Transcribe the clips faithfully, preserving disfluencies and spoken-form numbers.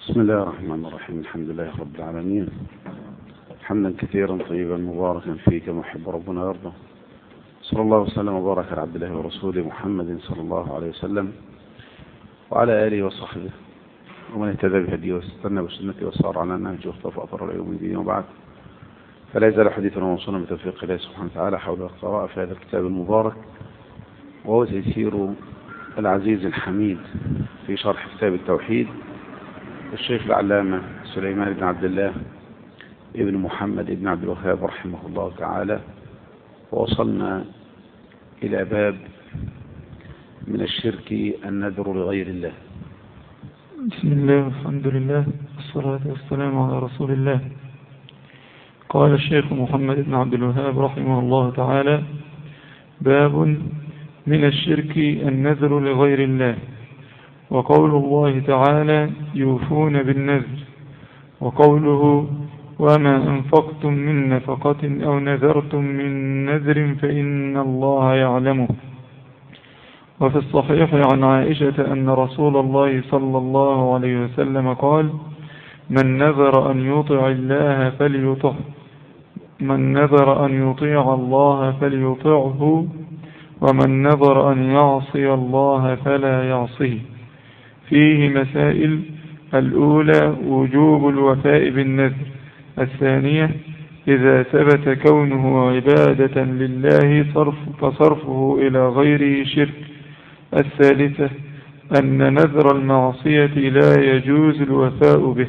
بسم الله الرحمن الرحيم. الحمد لله رب العالمين، حمدا كثيرا طيبا مباركا فيه كما يحب ربنا ويرضى. صلى الله وسلم وبارك على عبد الله ورسوله محمد صلى الله عليه وسلم وعلى آله وصحبه ومن اهتدى بهديه واستنى بسنته وصار على نهجه واختفى أثر إلى يوم الدين. وبعد، فلا يزال حديثنا وصلنا بتوفيق الله سبحانه وتعالى حول القراءة في هذا الكتاب المبارك، وهو تيسير العزيز الحميد في شرح كتاب التوحيد الشيخ العلامة سليمان بن عبد الله ابن محمد ابن عبد الوهاب رحمه الله تعالى. ووصلنا إلى باب من الشرك النذر لغير الله. بسم الله والحمد لله والصلاة والسلام على رسول الله. قال الشيخ محمد بن عبد الوهاب رحمه الله تعالى: باب من الشرك النذر لغير الله. وقول الله تعالى: يوفون بالنذر. وقوله: وما أنفقتم من نفقة أو نذرتم من نذر فإن الله يعلمه. وفي الصحيح عن عائشة أن رسول الله صلى الله عليه وسلم قال: من نذر أن يطيع الله فليطعه من نذر أن يطيع الله فليطعه ومن نذر أن يعصي الله فلا يعصيه. فيه مسائل: الأولى وجوب الوفاء بالنذر. الثانية إذا ثبت كونه عبادة لله صرف فصرفه إلى غيره شرك. الثالثة أن نذر المعصية لا يجوز الوفاء به.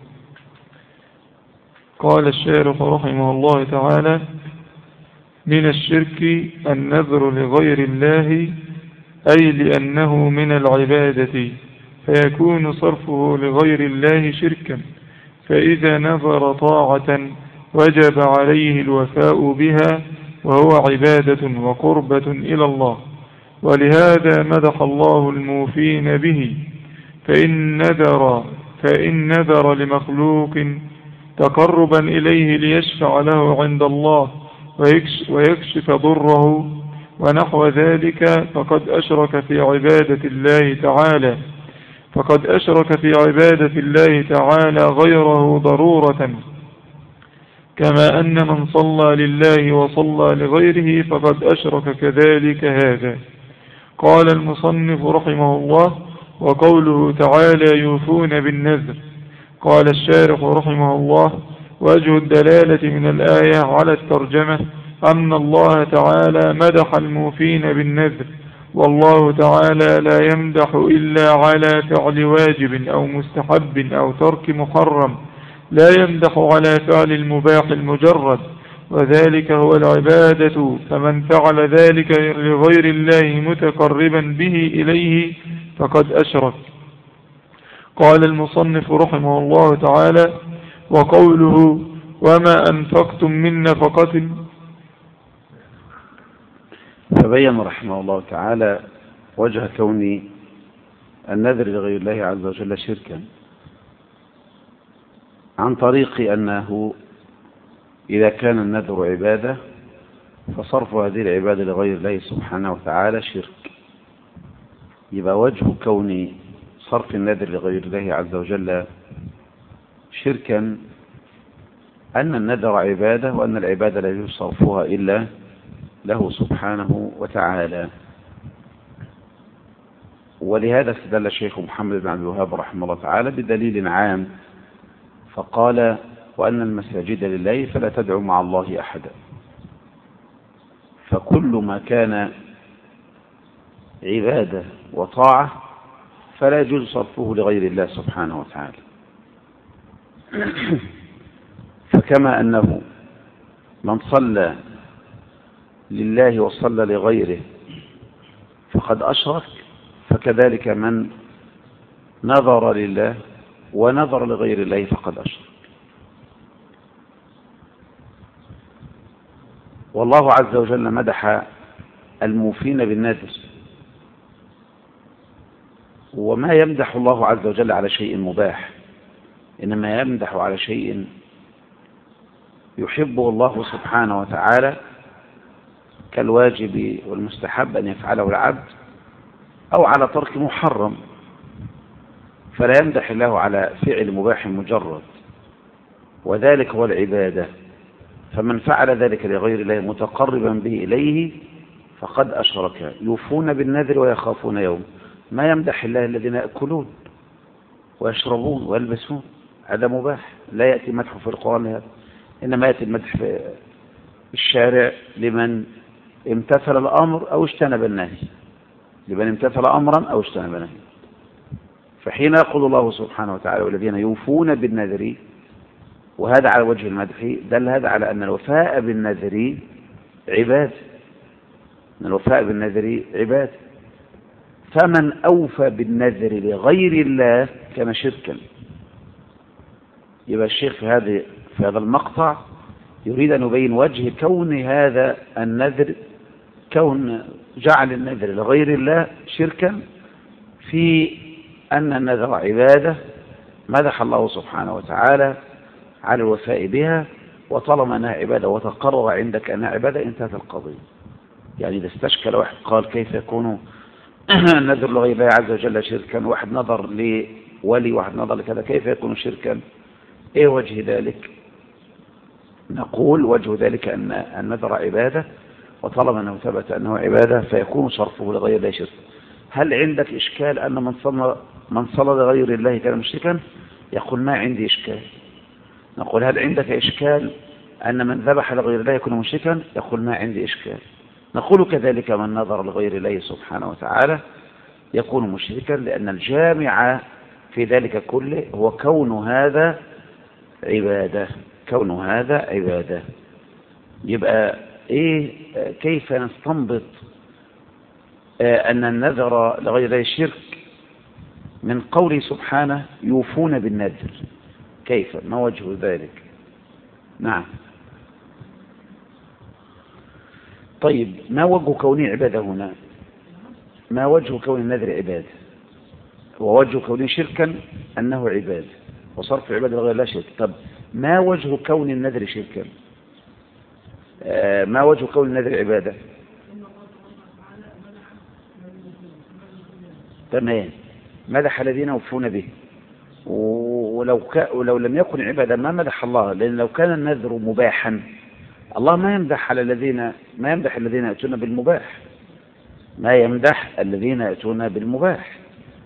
قال الشارح رحمه الله تعالى: من الشرك النذر لغير الله، أي لأنه من العبادة فيكون صرفه لغير الله شركا، فإذا نذر طاعة وجب عليه الوفاء بها، وهو عبادة وقربة إلى الله. ولهذا مدح الله الموفين به، فإن نذر, فإن نذر لمخلوق تقربا إليه ليشفع له عند الله ويكشف ضره ونحو ذلك فقد أشرك في عبادة الله تعالى فقد أشرك في عبادة الله تعالى غيره ضرورة، كما أن من صلى لله وصلى لغيره فقد أشرك كذلك هذا. قال المصنف رحمه الله: وقوله تعالى: يوفون بالنذر. قال الشارح رحمه الله: وجه الدلالة من الآية على الترجمة أن الله تعالى مدح الموفين بالنذر، والله تعالى لا يمدح إلا على فعل واجب أو مستحب أو ترك محرم، لا يمدح على فعل المباح المجرد، وذلك هو العبادة، فمن فعل ذلك لغير الله متقربا به إليه فقد أشرك. قال المصنف رحمه الله تعالى: وقوله: وما أنفقتم من نفقة. فبين رحمه الله تعالى وجه كون النذر لغير الله عز وجل شركا، عن طريق أنه إذا كان النذر عبادة فصرف هذه العبادة لغير الله سبحانه وتعالى شرك. يبقى وجه كون صرف النذر لغير الله عز وجل شركا أن النذر عبادة، وأن العبادة لا يجوز صرفها إلا له سبحانه وتعالى. ولهذا استدل الشيخ محمد بن عبد الوهاب رحمه الله تعالى بدليل عام فقال: وأن المساجد لله فلا تدعوا مع الله أحدا. فكل ما كان عبادة وطاعة فلا يجوز صرفه لغير الله سبحانه وتعالى. فكما أنه من صلى لله وصلى لغيره فقد أشرك، فكذلك من نظر لله ونظر لغير الله فقد أشرك. والله عز وجل مدح الموفين بالنذر، وما يمدح الله عز وجل على شيء مباح، إنما يمدح على شيء يحبه الله سبحانه وتعالى، كالواجب والمستحب أن يفعله العبد، أو على ترك محرم. فلا يمدح الله على فعل مباح مجرد، وذلك هو العبادة. فمن فعل ذلك لغير الله متقربا به إليه فقد أشرك. يوفون بالنذر ويخافون يوم. ما يمدح الله الذين يأكلون ويشربون ويلبسون، هذا مباح، لا يأتي مدح في القرآن هذا، إنما يأتي المدح في الشارع لمن امتثل الأمر أو اجتنب النهي، لمن امتثل أمرا أو اجتنب نهي. فحين يقول الله سبحانه وتعالى والذين يوفون بالنذر، وهذا على وجه المدح، دل هذا على أن الوفاء بالنذر عباد، أن الوفاء بالنذر عباد. فمن أوفى بالنذر لغير الله كان شركا. يبقى الشيخ في هذه في هذا المقطع يريد أن يبين وجه كون هذا النذر، كون جعل النذر لغير الله شركا، في أن النذر عبادة مدح الله سبحانه وتعالى على الوفاء بها، وطالما أنها عبادة وتقرر عندك أنها عبادة انتهت القضية. يعني إذا استشكل واحد قال كيف يكون النذر لغير الله عز وجل شركا، واحد نظر لولي واحد نظر لكذا، كيف يكون شركا؟ ايه وجه ذلك؟ نقول وجه ذلك أن النذر عبادة، وطالما أنه ثبت أنه عبادة فيكون صرفه لغير الله شركا. هل عندك إشكال أن من صلى من صلى لغير الله كان مشركا؟ يقول ما عندي إشكال. نقول هل عندك إشكال أن من ذبح لغير الله يكون مشركا؟ يقول ما عندي إشكال. نقول كذلك من نظر لغير الله سبحانه وتعالى يكون مشركا، لأن الجامع في ذلك كله هو كون هذا عبادة، كون هذا عبادة. يبقى إيه كيف نستنبط أن النذر لغير الله شرك من قوله سبحانه يوفون بالنذر؟ كيف؟ ما وجه ذلك؟ نعم. طيب ما وجه كونه عبادة هنا؟ ما وجه كون النذر عبادة؟ ووجه كونه شركا أنه عبادة، وصرف عبادة لغير الله شرك. طب ما وجه كون النذر شركا؟ آه ما وجه كون النذر عبادة؟ تمام، مدح الذين يوفون به. ولو, ك... ولو لم يكن عبادة ما مدح الله، لأن لو كان النذر مباحا الله ما يمدح على الذين ما يمدح الذين يأتون بالمباح، ما يمدح الذين يأتون بالمباح،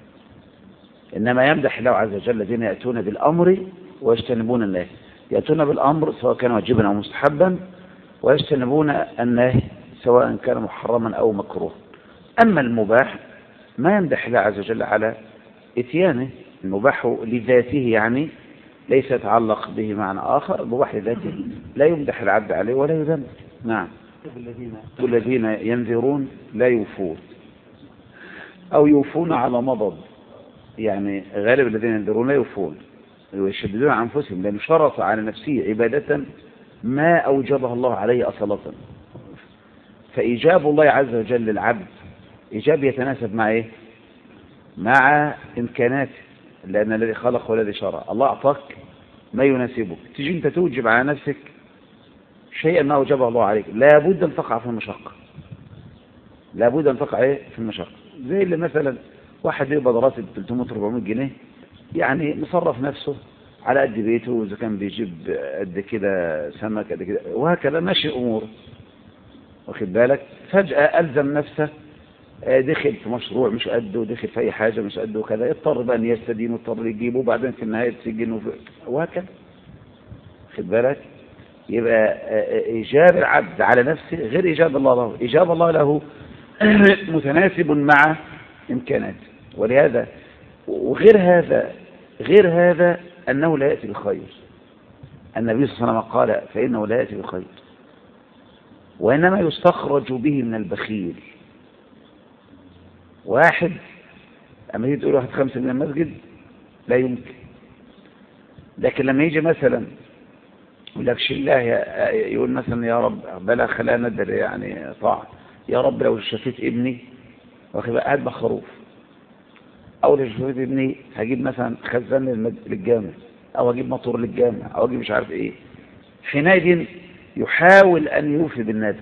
إنما يمدح الله عز وجل الذين يأتون بالأمر ويجتنبون النهي. يأتون بالأمر سواء كان واجبا أو مستحبا، ويجتنبون النهي سواء كان محرما أو مكروه. أما المباح ما يمدح الله عز وجل على إتيانه. المباح لذاته يعني ليس يتعلق به معنى آخر، المباح لذاته لا يمدح العبد عليه ولا يذم. نعم. الذين ينذرون لا يوفون أو يوفون على مضض، يعني غالب الذين ينذرون لا يوفون ويشددون عن أنفسهم، لأنه شرط على نفسه عبادة ما أوجبها الله عليه أصالة. فإيجاب الله عز وجل للعبد إيجاب يتناسب مع إيه؟ مع إمكاناته، لأن الذي خلق والذي شرع. الله أعطاك ما يناسبك، تيجي أنت توجب على نفسك شيئا ما أوجبه الله عليك، لابد أن تقع في المشقة، لابد أن تقع إيه؟ في المشقة. زي اللي مثلا واحد يقبض راتب ثلاثمائة أربعمائة جنيه، يعني مصرف نفسه على قد بيته، وإذا كان بيجيب قد كده سمك قد كده وهكذا ماشي أموره، واخد بالك. فجأة ألزم نفسه، دخل في مشروع مش قده، ودخل في أي حاجة مش قده وكذا، اضطر بقى أن يستدين واضطر يجيبه، وبعدين في النهاية تسجنه وهكذا، واخد بالك. يبقى إيجاب العبد على نفسه غير إيجاب الله له. إيجاب الله له متناسب مع إمكاناته، ولهذا وغير هذا غير هذا أنه لا يأتي بالخير. النبي صلى الله عليه وسلم قال فإنه لا يأتي بالخير، وإنما يستخرج به من البخيل. واحد أما يجي تقول واحد خمسة من المسجد لا يمكن، لكن لما يجي مثلا يقول لك شله، يقول مثلا يا رب بلا خلا ندر يعني طاعة، يا رب لو شفيت ابني واخد قاعد بخروف، او لو شفيت ابني هجيب مثلا خزان للجامع، او هجيب مطور للجامع، او هجيب مش عارف ايه. حينئذ يحاول ان يوفي بالنذر،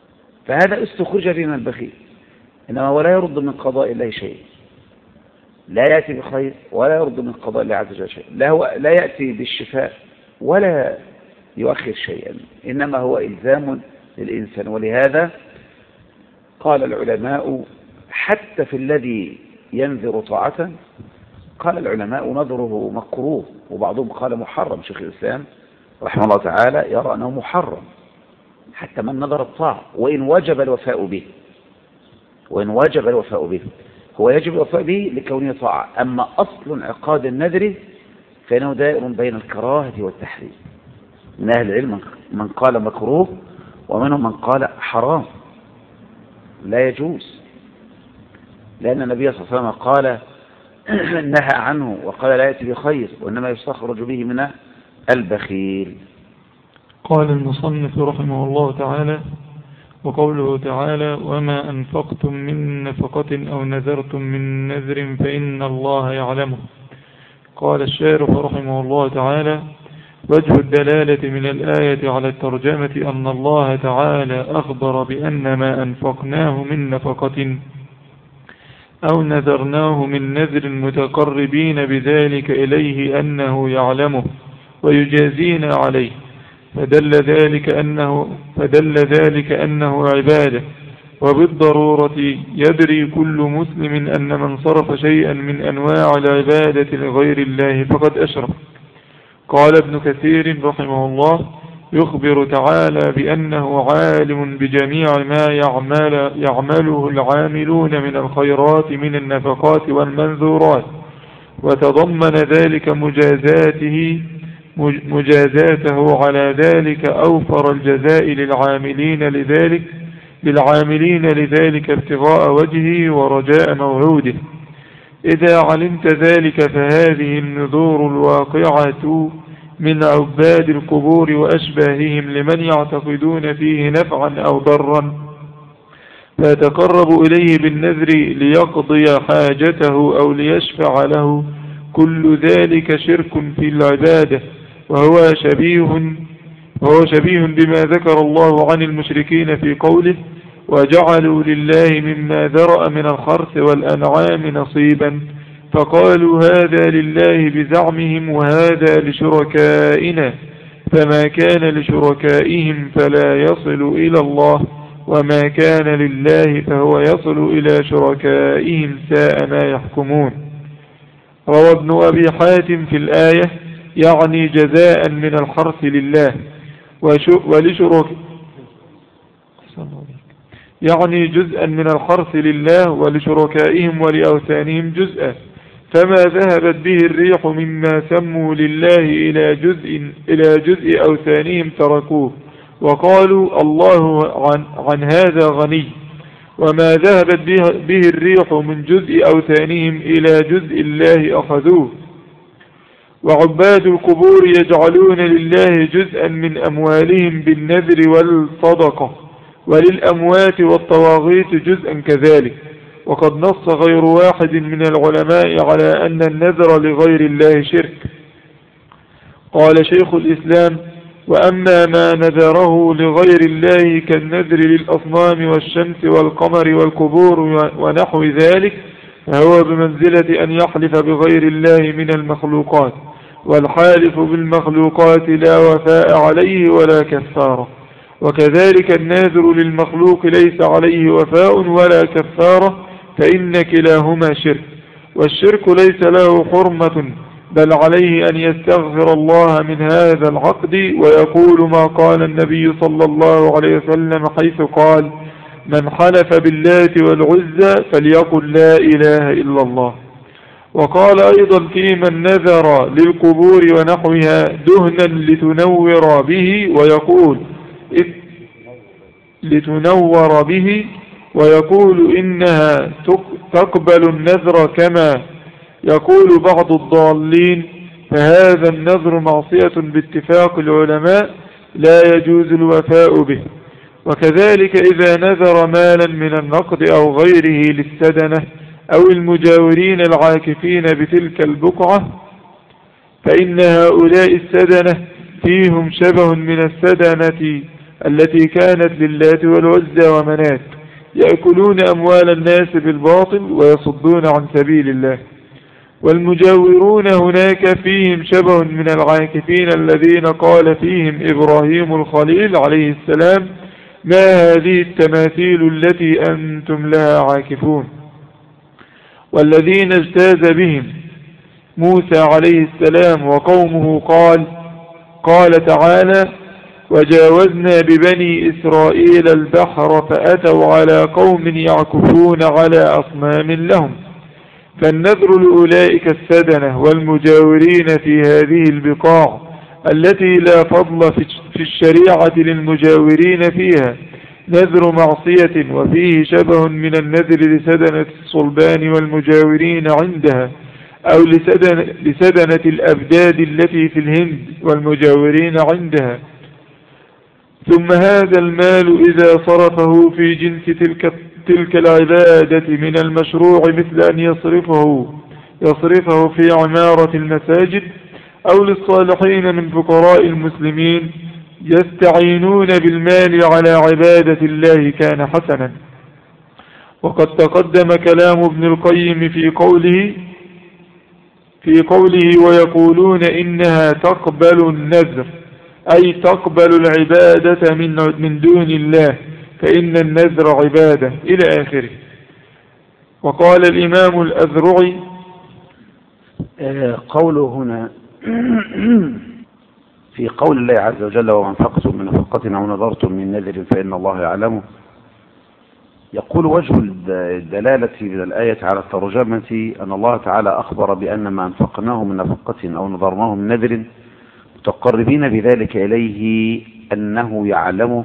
فهذا استخرج به من البخيل، انما ولا يرد من قضاء الله شيء، لا يأتي بخير ولا يرد من قضاء الله عز وجل شيء، لا, هو لا يأتي بالشفاء ولا يؤخر شيئا، إنما هو إلزام للإنسان. ولهذا قال العلماء حتى في الذي ينذر طاعة، قال العلماء نذره مكروه، وبعضهم قال محرم. شيخ الإسلام رحمه الله تعالى يرى أنه محرم حتى من نذر الطاعة، وإن وجب الوفاء به وإن وجب الوفاء به هو يجب الوفاء به لكونه طاعة. أما أصل انعقاد النذر فإنه دائر بين الكراهة والتحريم. من أهل العلم من قال مكروه، ومنهم من قال حرام لا يجوز، لأن النبي صلى الله عليه وسلم قال نهى عنه وقال لا يأتي بخير، وإنما يستخرج به من البخيل. قال المصنف رحمه الله تعالى: وقوله تعالى: وما أنفقتم من نفقة أو نذرتم من نذر فإن الله يعلمه. قال الشارح رحمه الله تعالى: وجه الدلالة من الآية على الترجمة أن الله تعالى أخبر بأن ما أنفقناه من نفقة أو نذرناه من نذر متقربين بذلك إليه أنه يعلمه ويجازينا عليه، فدل ذلك أنه, فدل ذلك أنه عبادة. وبالضرورة يدري كل مسلم أن من صرف شيئا من أنواع العبادة لغير الله فقد أشرك. قال ابن كثير رحمه الله: يخبر تعالى بأنه عالم بجميع ما يعمل يعمله العاملون من الخيرات من النفقات والمنذورات، وتضمن ذلك مجازاته مجازاته على ذلك أوفر الجزاء للعاملين لذلك للعاملين لذلك ابتغاء وجهه ورجاء موعوده. إذا علمت ذلك فهذه النذور الواقعة من عباد القبور وأشباههم لمن يعتقدون فيه نفعا أو ضرا، فيتقرب إليه بالنذر ليقضي حاجته أو ليشفع له، كل ذلك شرك في العبادة، وهو شبيه وهو شبيه بما ذكر الله عن المشركين في قوله: وجعلوا لله مما ذرأ من الخرث والأنعام نصيبا، فقالوا هذا لله بزعمهم وهذا لشركائنا، فما كان لشركائهم فلا يصل إلى الله، وما كان لله فهو يصل إلى شركائهم، ساء ما يحكمون. روى ابن أبي حاتم في الآية يعني جزاء من الحرث لله ولشرك يعني جزءا من الحرث لله ولشركائهم ولأوثانهم جزءا، فما ذهبت به الريح مما سموا لله إلى جزء, إلى جزء أوثانهم تركوه وقالوا الله عن, عن هذا غني، وما ذهبت به الريح من جزء أوثانهم إلى جزء الله أخذوه. وعباد القبور يجعلون لله جزءا من أموالهم بالنذر والصدقة، وللأموات والطواغيت جزءا كذلك. وقد نص غير واحد من العلماء على أن النذر لغير الله شرك. قال شيخ الإسلام: وأما ما نذره لغير الله كالنذر للأصنام والشمس والقمر والقبور ونحو ذلك فهو بمنزلة أن يحلف بغير الله من المخلوقات، والحالف بالمخلوقات لا وفاء عليه ولا كفارة. وكذلك الناذر للمخلوق ليس عليه وفاء ولا كفارة، فإن كلاهما شرك، والشرك ليس له حرمة، بل عليه أن يستغفر الله من هذا العقد ويقول ما قال النبي صلى الله عليه وسلم حيث قال: من حلف باللات والعزى فليقل لا إله إلا الله. وقال أيضا في من نذر للقبور ونحوها دهنا لتنور به ويقول لتنور به ويقول إنها تقبل النذر كما يقول بعض الضالين، فهذا النذر معصية باتفاق العلماء لا يجوز الوفاء به. وكذلك إذا نذر مالا من النقد أو غيره للسدنة أو المجاورين العاكفين بتلك البقعة، فإن هؤلاء السدنة فيهم شبه من السدنة التي كانت للات والعزى ومنات، يأكلون أموال الناس بالباطل ويصدون عن سبيل الله. والمجاورون هناك فيهم شبه من العاكفين الذين قال فيهم إبراهيم الخليل عليه السلام: ما هذه التماثيل التي أنتم لها عاكفون. والذين اجتاز بهم موسى عليه السلام وقومه قال قال تعالى: وجاوزنا ببني إسرائيل البحر فأتوا على قوم يعكفون على أصنام لهم. فالنذر لأولئك السدنة والمجاورين في هذه البقاع التي لا فضل في الشريعة للمجاورين فيها نذر معصية، وفيه شبه من النذر لسدنة الصلبان والمجاورين عندها، أو لسدنة, لسدنة الأبداد التي في الهند والمجاورين عندها. ثم هذا المال إذا صرفه في جنس تلك, تلك العبادة من المشروع مثل أن يصرفه, يصرفه في عمارة المساجد أو للصالحين من فقراء المسلمين يستعينون بالمال على عبادة الله كان حسنا. وقد تقدم كلام ابن القيم في قوله في قوله ويقولون إنها تقبل النذر، أي تقبل العبادة من من دون الله، فإن النذر عبادة إلى آخره. وقال الإمام الأذرعي: قوله هنا في قول الله عز وجل: وما أنفقتم من نفقة أو نذرتم من نذر فإن الله يعلمه، يقول وجه الدلالة من الآية على الترجمة أن الله تعالى أخبر بأن ما أنفقناه من نفقة أو نذرناه من نذر متقربين بذلك إليه أنه يعلمه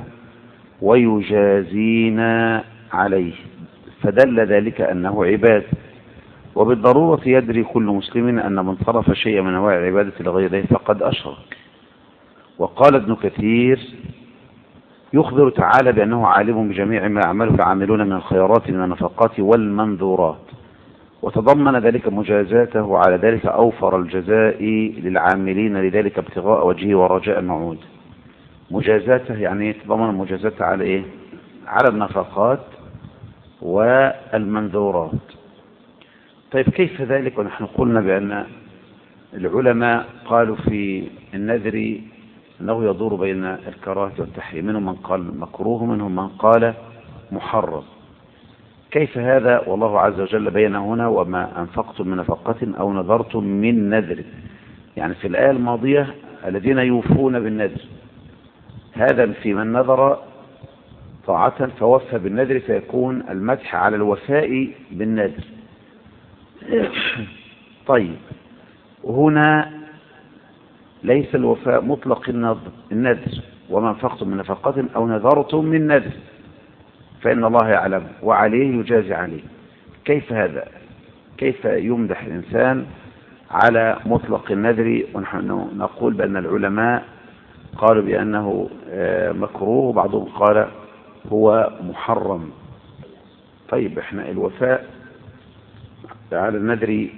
ويجازينا عليه، فدل ذلك أنه عباد. وبالضرورة يدري كل مسلم أن من صرف شيئا من أنواع العبادة لغيره فقد أشرك. وقال ابن كثير: يخبر تعالى بأنه عالم بجميع ما يعمله العاملون من الخيرات من النفقات والمنذورات، وتضمن ذلك مجازاته على ذلك أوفر الجزاء للعاملين لذلك ابتغاء وجهه ورجاء الموعود. مجازاته يعني تضمن مجازاته على إيه؟ على النفقات والمنذورات. طيب كيف ذلك ونحن قلنا بأن العلماء قالوا في النذر أنه يدور بين الكراهة والتحريم، منهم من قال مكروه منهم من قال محرم. كيف هذا؟ والله عز وجل بين هنا: وما أنفقتم من نفقة أو نذرتم من نذر، يعني في الآية الماضية الذين يوفون بالنذر، هذا في من نذر طاعة فوفى بالنذر، فيكون المدح على الوفاء بالنذر. طيب هنا ليس الوفاء مطلق النذر: وما أنفقتم من نفقة أو نذرتم من نذر فإن الله يعلم وعليه يجازي عليه. كيف هذا؟ كيف يمدح الإنسان على مطلق النذر ونحن نقول بأن العلماء قالوا بأنه مكروه وبعضهم قال هو محرم؟ طيب احنا الوفاء على النذر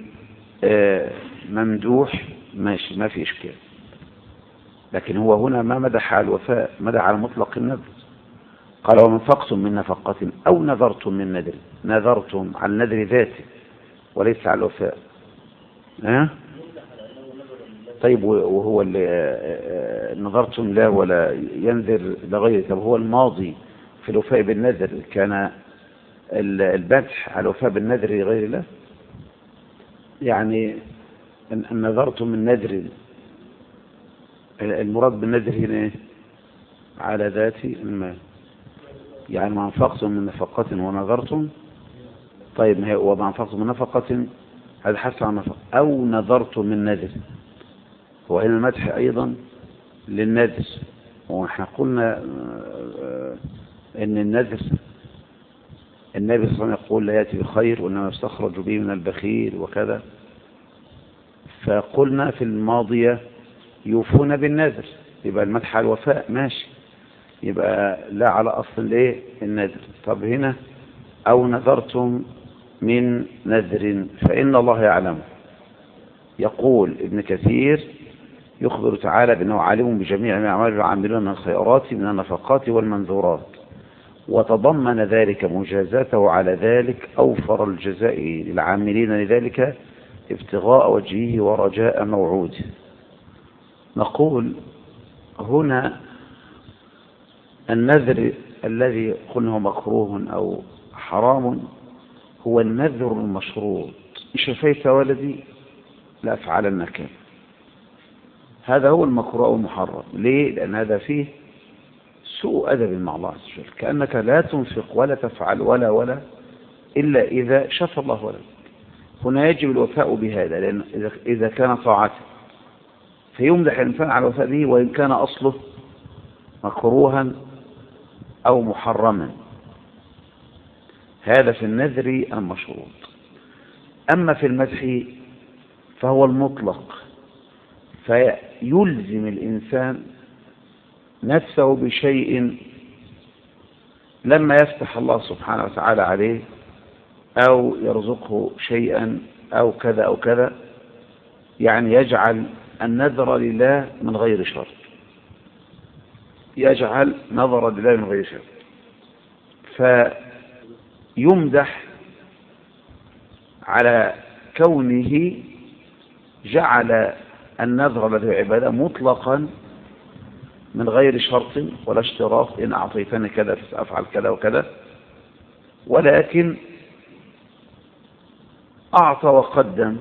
ممدوح ماشي، ما في إشكال، لكن هو هنا ما مدح على الوفاء، مدح على مطلق النذر. قال: وما أنفقتم من نفقة أو نذرتم من نذر، نذرتم على النذر ذاته وليس على الوفاء. ها؟ طيب وهو اللي نذرتم لا ولا ينذر لغيره، طب هو الماضي في الوفاء بالنذر كان المدح على الوفاء بالنذر لغير الله؟ يعني أن نذرتم من نذر، المراد بالنذر هنا على ذات المال، يعني ما أنفقتم من نفقة ونذرتم. طيب وما أنفقتم من نفقة هذا حسب عن نفقة، أو نذرتم من نذر، وهنا المدح أيضا للنذر. ونحن قلنا أن النذر النبي صلى الله عليه وسلم يقول لا يأتي بخير وإنما يستخرج به من البخيل وكذا، فقلنا في الماضية يوفون بالنذر، يبقى المدح على الوفاء ماشي، يبقى لا على أصل الايه النذر. طب هنا أو نذرتم من نذر فإن الله يعلم. يقول ابن كثير: يخبر تعالى بأنه عالم بجميع ما يعمل العاملون من الخيرات من النفقات والمنذورات، وتضمن ذلك مجازاته على ذلك أوفر الجزاء للعاملين لذلك ابتغاء وجهه ورجاء موعوده. نقول هنا النذر الذي قلنا مكروه أو حرام هو النذر المشروط. إن شفيت ولدي لأفعلن كذا، هذا هو المكروه أو المحرم. ليه؟ لأن هذا فيه سوء أدب مع الله عز وجل، كأنك لا تنفق ولا تفعل ولا ولا إلا إذا شفى الله ولدك. هنا يجب الوفاء بهذا، لأن إذا كان طاعته فيمدح الإنسان على الوفاء به وإن كان أصله مكروها أو محرما. هذا في النذر المشروط. أما في المدح فهو المطلق، فيلزم الإنسان نفسه بشيء لما يفتح الله سبحانه وتعالى عليه أو يرزقه شيئا أو كذا أو كذا، يعني يجعل النذر لله من غير شرط، يجعل نظر لله من غير شرط، فيمدح على كونه جعل النذر الذي عبادة مطلقا من غير شرط ولا اشتراط، إن أعطيتني كذا فسأفعل كذا وكذا، ولكن أعطى وقدم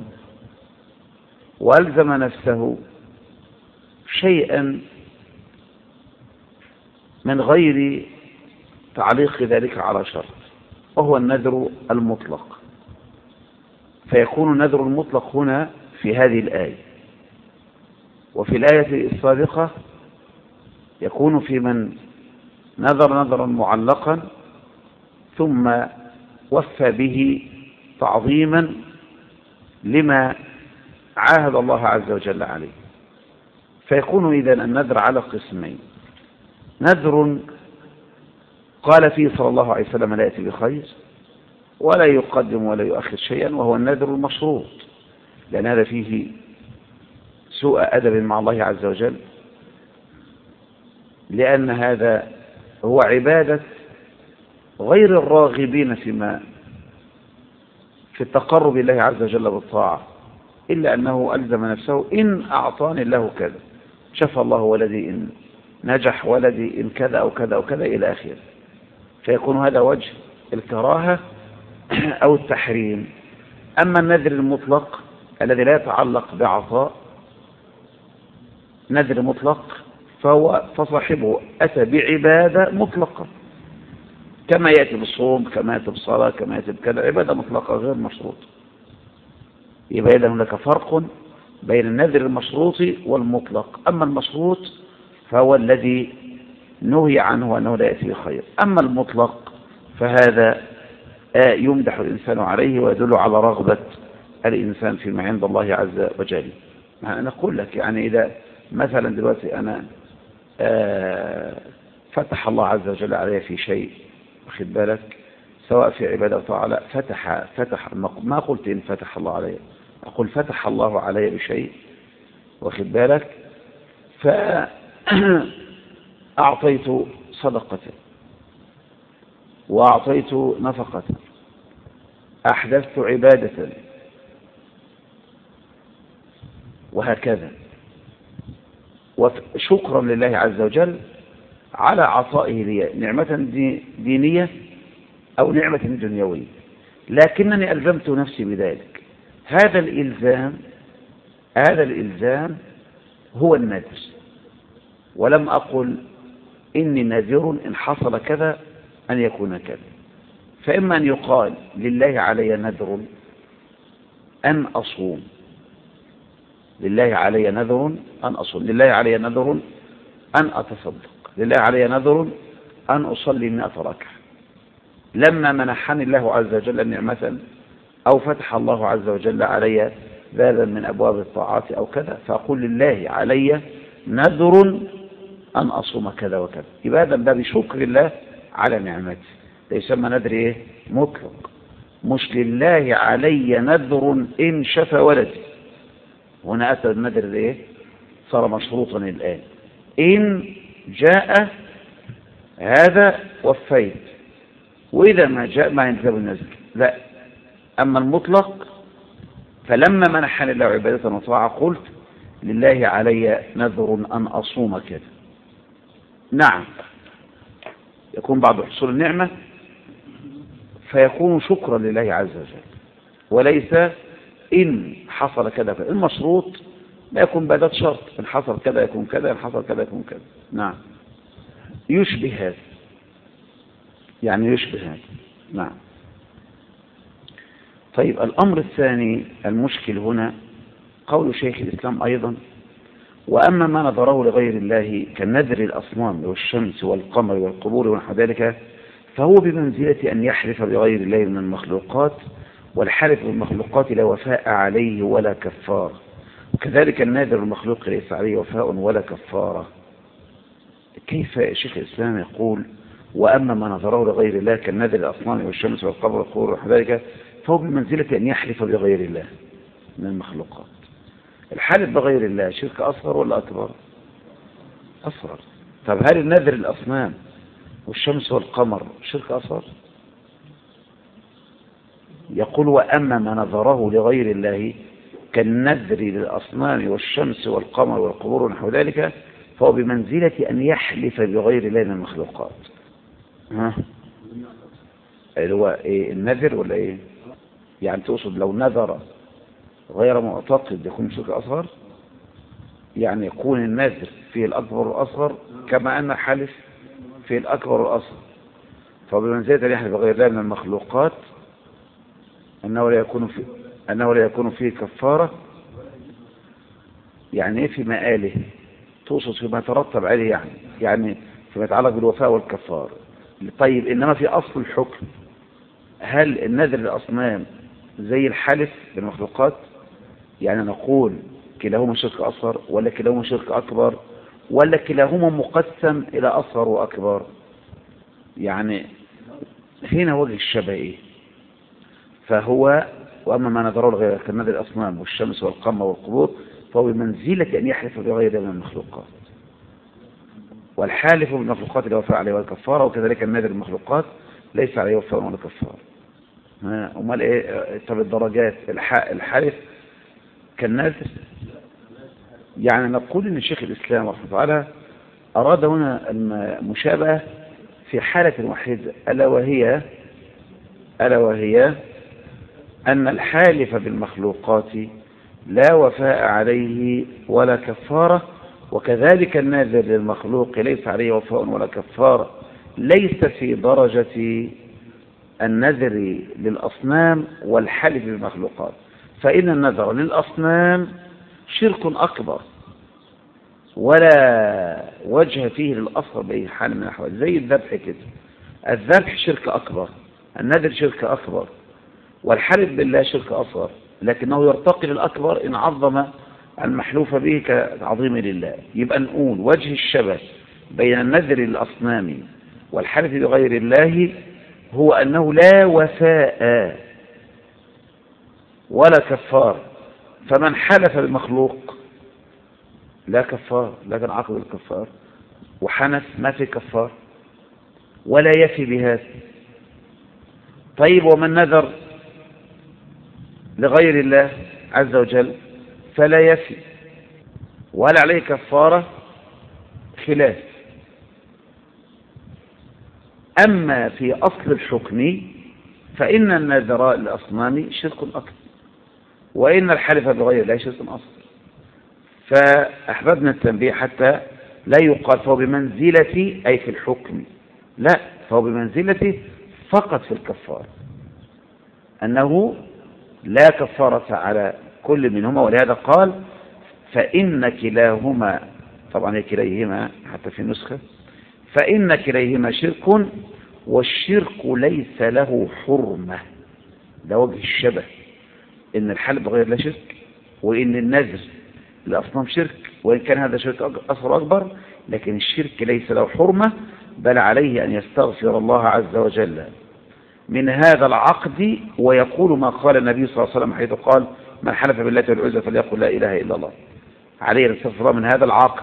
وألزم نفسه شيئا من غير تعليق ذلك على شرط، وهو النذر المطلق. فيكون النذر المطلق هنا في هذه الآية. وفي الآية السابقة يكون في من نذر نذرا معلقا ثم وفى به تعظيما لما عاهد الله عز وجل عليه. فيكون إذن النذر على قسمين: نذر قال فيه صلى الله عليه وسلم لا يأتي بخير ولا يقدم ولا يؤخر شيئا، وهو النذر المشروط، لأن هذا فيه سوء أدب مع الله عز وجل، لأن هذا هو عبادة غير الراغبين فيما في التقرب الله عز وجل بالطاعة، إلا أنه ألزم نفسه إن أعطاني الله كذا، شفى الله ولدي، إن نجح ولدي، إن كذا أو كذا أو كذا إلى آخره. فيكون هذا وجه الكراهة أو التحريم. أما النذر المطلق الذي لا يتعلق بعطاء، نذر مطلق، فهو فصاحبه أتى بعبادة مطلقة، كما يأتي بالصوم، كما يأتي بالصلاة، كما يأتي بكذا، عبادة مطلقة غير مشروط. يبقى إذا هناك فرق بين النذر المشروط والمطلق. أما المشروط فهو الذي نهي عنه أنه لا يأتي بخير. أما المطلق فهذا يمدح الإنسان عليه ويدل على رغبة الإنسان فيما عند الله عز وجل. أنا أقول لك يعني إذا مثلا دلوقتي أنا فتح الله عز وجل علي في شيء، واخد بالك، سواء في عبادة أو طاعة، فتح فتح ما قلت إن فتح الله علي، أقول فتح الله علي بشيء، واخد بالك، فأعطيت صدقة وأعطيت نفقة، أحدثت عبادة، وهكذا، وشكرا لله عز وجل على عطائه لي نعمة دينية أو نعمة دنيوية، لكنني ألزمت نفسي بذلك. هذا الإلزام هذا الإلزام هو النذر، ولم أقل إني نذر إن حصل كذا أن يكون كذا. فإما أن يقال لله علي نذر أن أصوم، لله علي نذر أن أصوم، لله علي نذر أن أتصدق، لله علي نذر أن أصلي مئة ركعة. لما منحني الله عز وجل نعمة أو فتح الله عز وجل علي بابا من أبواب الطاعات أو كذا، فأقول لله علي نذر أن أصوم كذا وكذا. يبقى هذا باب شكر الله على نعمته، ده يسمى نذر إيه؟ مطلق. مش لله علي نذر إن شفى ولدي، هنا أتى النذر إيه؟ صار مشروطا الآن، إن جاء هذا وفيت، وإذا ما جاء ما ينتهي النذر. لا، أما المطلق فلما منحني الله عبادة وطاعة قلت لله علي نذر أن أصوم كذا. نعم، يكون بعد حصول النعمة فيكون شكرا لله عز وجل، وليس إن حصل كذا كذا. المشروط لا يكون بعد شرط، إن حصل كذا يكون كذا، إن حصل كذا يكون كذا. نعم، يشبه هذا، يعني يشبه هذا. نعم. طيب، الأمر الثاني المشكل هنا قول شيخ الإسلام أيضا: وأما ما نظره لغير الله كالنذر الأصنام والشمس والقمر والقبور ونحو ذلك فهو بمنزلة أن يحلف بغير الله من المخلوقات، والحلف بالمخلوقات لا وفاء عليه ولا كفار، وكذلك الناذر المخلوق ليس عليه وفاء ولا كفارة. كيف شيخ الإسلام يقول وأما ما نظره لغير الله كالنذر الأصنام والشمس والقمر والقبور ونحو ذلك فهو بمنزلة أن يحلف بغير الله من المخلوقات؟ الحلف بغير الله شرك أصغر ولا أكبر؟ أصغر. طب هل النذر الأصنام والشمس والقمر شرك أصغر؟ يقول وأما ما نظره لغير الله كالنذر للأصنام والشمس والقمر والقبور ونحو ذلك فهو بمنزلة أن يحلف بغير الله من المخلوقات. ها؟ هو إيه النذر ولا إيه؟ يعني تقصد لو نذر غير معتقد يكون شرك أصغر؟ يعني يكون النذر فيه الأكبر والأصغر كما أن الحلف فيه الأكبر والأصغر، فبمنزلة أن يحلف بغير الله من المخلوقات أنه لا يكون فيه أنه لا يكون فيه كفارة. يعني إيه في مآله؟ تقصد فيما يترتب عليه، يعني يعني فيما يتعلق بالوفاء والكفار. طيب، إنما في أصل الحكم هل النذر الأصنام زي الحلف بالمخلوقات؟ يعني نقول كلاهما شرك أصغر ولا كلاهما شرك أكبر ولا كلاهما مقسم إلى أصغر وأكبر؟ يعني هنا وجه الشبه إيه؟ فهو وأما ما نظره لغير كالنذر الأصنام والشمس والقمر والقبور فهو بمنزلة أن يحلف بغير من المخلوقات، والحالف بالمخلوقات لا وفاء عليه ولا كفارة، وكذلك النذر المخلوقات ليس عليه وفاء ولا كفارة. أمال إيه؟ طب الدرجات الحالف كالنذر، يعني نقول إن شيخ الإسلام رحمه الله تعالى أراد هنا المشابهة في حالة واحدة، ألا وهي ألا وهي أن الحالف بالمخلوقات لا وفاء عليه ولا كفارة، وكذلك الناذر للمخلوق ليس عليه وفاء ولا كفارة، ليس في درجة النذر للأصنام والحلف بالمخلوقات. فإن النذر للأصنام شرك أكبر ولا وجه فيه للأصغر بأي حال من الأحوال، زي الذبح كده. الذبح شرك أكبر، النذر شرك أكبر، والحلف بالله شرك أصغر، لكنه يرتقي للأكبر إن عظم المحلوف به كعظيم لله. يبقى نقول وجه الشبه بين النذر الأصنام والحلف بغير الله هو أنه لا وفاء ولا كفار، فمن حلف بالمخلوق لا كفار، لكن عقد الكفار، وحنف ما في كفار ولا يفي بهذا. طيب، ومن نذر لغير الله عز وجل فلا يفي ولا عليه كفارة خلاف. أما في أصل الحكم فإن النذر للأصنام شرك أكبر، وإن الحلف بغير الله شرك أصغر. فأحببنا التنبيه حتى لا يقال فهو بمنزلة أي في الحكم، لا، فهو بمنزلة فقط في الكفار، أنه لا كفارة على كل منهما. ولهذا قال فإن كلاهما، طبعا كليهما حتى في النسخة، فإن كليهما شرك والشرك ليس له حرمة. ده وجه الشبه، إن الحلف بغير الله شرك، وإن النذر لأصنام شرك، وإن كان هذا شرك أصغر أكبر، لكن الشرك ليس له حرمة، بل عليه أن يستغفر الله عز وجل من هذا العقد ويقول ما قال النبي صلى الله عليه وسلم حيث قال من حلف بالله والعزى فليقل لا إله إلا الله، عليه أن يستغفر من هذا العقد.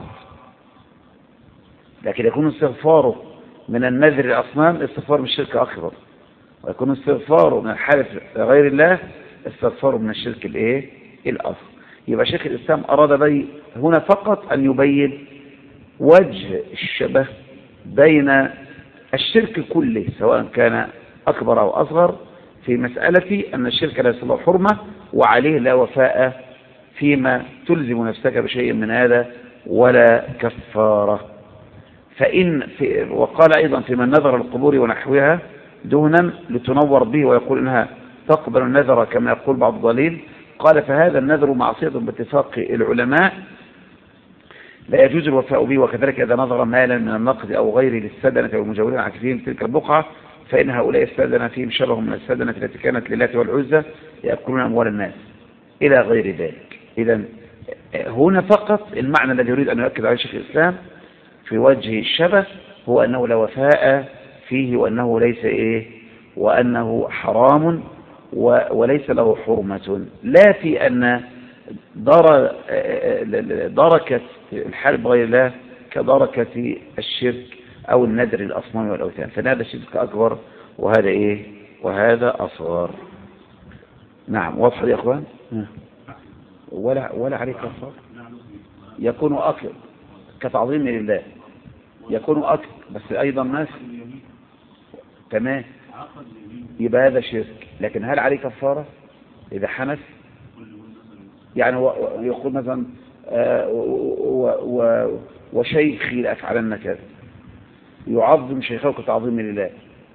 لكن يكون استغفاره من النذر الأصنام استغفار من الشرك أكبر، ويكون استغفاره من الحلف غير الله استغفروا من الشرك الايه الأصغر. يبقى شيخ الإسلام أراد بي هنا فقط أن يبين وجه الشبه بين الشرك كله سواء كان أكبر أو أصغر في مسألة أن الشرك ليس له حرمة وعليه لا وفاء فيما تلزم نفسك بشيء من هذا ولا كفارة. فإن في وقال أيضا في من نذر القبور ونحوها دهنا لتنور به ويقول إنها تقبل النذر كما يقول بعض الضليل، قال فهذا النذر معصية باتفاق العلماء لا يجوز الوفاء به، وكذلك إذا نظر مالا من النقد أو غيره للسدنة والمجاورين عاكفين تلك البقعة فإن هؤلاء السدنة فيهم شبه من السدنة التي كانت لله والعزة يأكلون أموال الناس إلى غير ذلك. إذا هنا فقط المعنى الذي يريد أن يؤكد عليه شيخ الإسلام في وجه الشبه هو أنه لا وفاء فيه وأنه ليس إيه وأنه حرام وليس له حرمة، لا في أن دركة الحلف غير الله كدركة الشرك أو النذر الأصنام والأوثان، فهذا شرك أكبر وهذا إيه وهذا أصغر. نعم واضح يا أخوان؟ ولا ولا عليك كفار يكون أكبر كتعظيم لله يكون أكبر بس أيضا ناس تمام يبقى هذا شرك، لكن هل عليه كفارة إذا حنث؟ يعني يقول مثلا آه وشيخي لأفعلن كذا يعظم شيخه كتعظيم لله.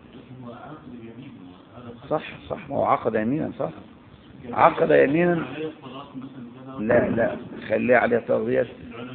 صح صح ما هو عقد يمينا صح عقد يمينا لا لا خليه عليه تغذية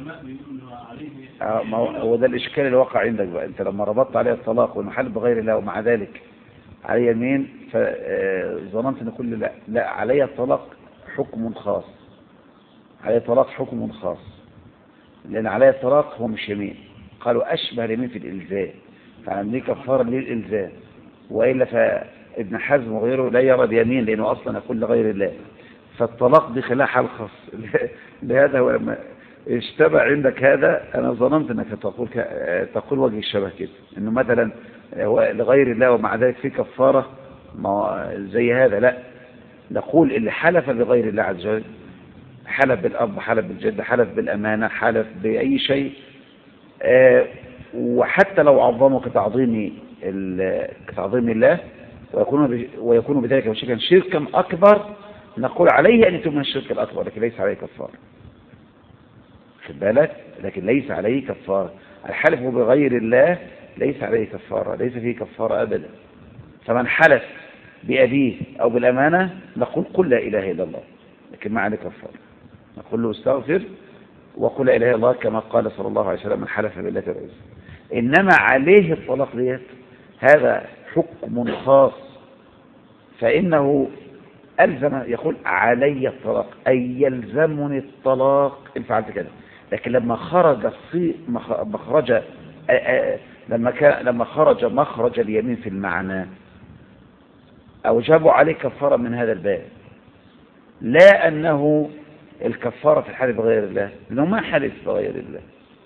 آه ما هو ده الإشكال اللي وقع عندك بقى. أنت لما ربطت عليه الطلاق والمحل بغير الله ومع ذلك عليه يمين فظننت أن كل لا لا عليه الطلاق حكم خاص عليه الطلاق حكم خاص لأن عليه الطلاق هو مش يمين، قالوا أشبه اليمين في الإلزام فعندي كفارة للإلزام، وإلا فابن حزم وغيره لا يرى اليمين لأنه أصلا يقول لغير الله، فالطلاق دي خلاها حال خاص. لهذا هو لما اشتبع عندك هذا أنا ظننت أنك تقول تقول وجه الشبه كده إنه مثلا هو لغير الله ومع ذلك في كفارة ما زي هذا. لا نقول اللي حلف بغير الله عز وجل حلف بالأب حلف بالجد حلف بالأمانة حلف بأي شيء آه وحتى لو عظمه كتعظيم كتعظيم الله ويكون ويكون بذلك شركا شركا أكبر نقول عليه أن يتوب من الشرك الأكبر لكن ليس عليه كفارة. خد بالك لكن ليس عليه كفارة. الحلف بغير الله ليس عليه كفارة ليس فيه كفارة أبدا. فمن حلف بأبيه أو بالأمانة نقول قل لا إله إلا الله لكن ما عليه كفارة نقول له استغفر وقل لا إله إلا الله كما قال صلى الله عليه وسلم من حلف بالله والعزة. إنما عليه الطلاق ديت هذا حكم خاص فإنه ألزم يقول علي الطلاق أي يلزمني الطلاق إن فعلت كذا. لكن لما خرج الصي مخرج لما كان لما خرج مخرج اليمين في المعنى أوجبوا عليه كفارة من هذا الباب، لا أنه الكفارة في الحلف بغير الله لأنه ما حلف بغير الله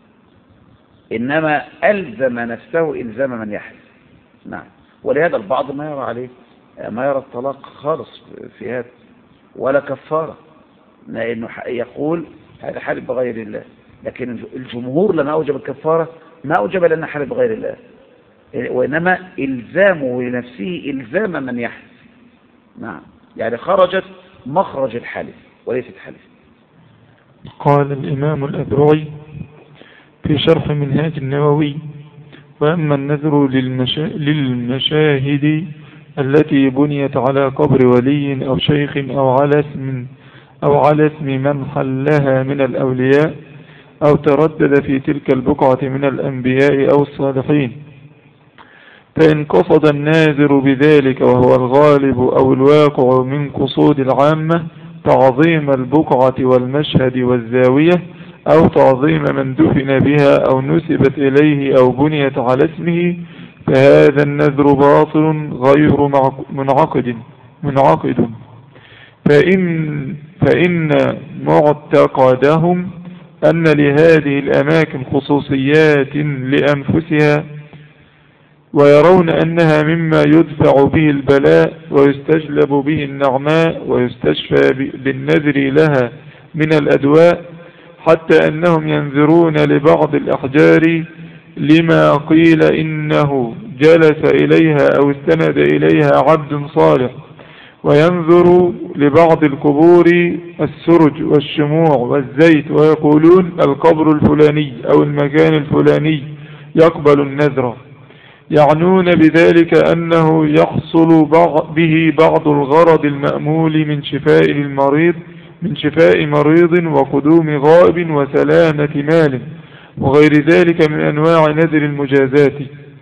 إنما ألزم نفسه إلزام من يحلف. نعم ولهذا البعض ما يرى عليه ما يرى الطلاق خالص في هذا ولا كفارة لأنه يقول هذا حلف بغير الله، لكن الجمهور لما أوجب الكفارة ما أوجب لأنه حلف بغير الله وإنما إلزامه لنفسه إلزام من يحلف. نعم يعني خرجت مخرج الحلف وليست حلف. قال الإمام الأبرعي في شرح منهاج النووي وأما النذر للمشا... للمشاهد التي بنيت على قبر ولي أو شيخ أو على اسم أو على اسم من حلها من الأولياء أو تردد في تلك البقعة من الأنبياء أو الصالحين فإن قصد الناذر بذلك وهو الغالب أو الواقع من قصود العامة تعظيم البقعة والمشهد والزاوية أو تعظيم من دفن بها أو نسبت إليه أو بنيت على اسمه فهذا النذر باطل غير منعقد منعقد فإن, فإن معتقدهم أن لهذه الأماكن خصوصيات لأنفسها ويرون أنها مما يدفع به البلاء ويستجلب به النعماء ويستشفى بالنذر لها من الأدواء، حتى أنهم ينذرون لبعض الأحجار لما قيل إنه جلس إليها أو استند إليها عبد صالح، وينذر لبعض القبور السرج والشموع والزيت، ويقولون القبر الفلاني أو المكان الفلاني يقبل النذر، يعنون بذلك أنه يحصل به بعض الغرض المأمول من شفاء المريض من شفاء مريض وقدوم غائب وسلامة مال وغير ذلك من أنواع نذر المجازات.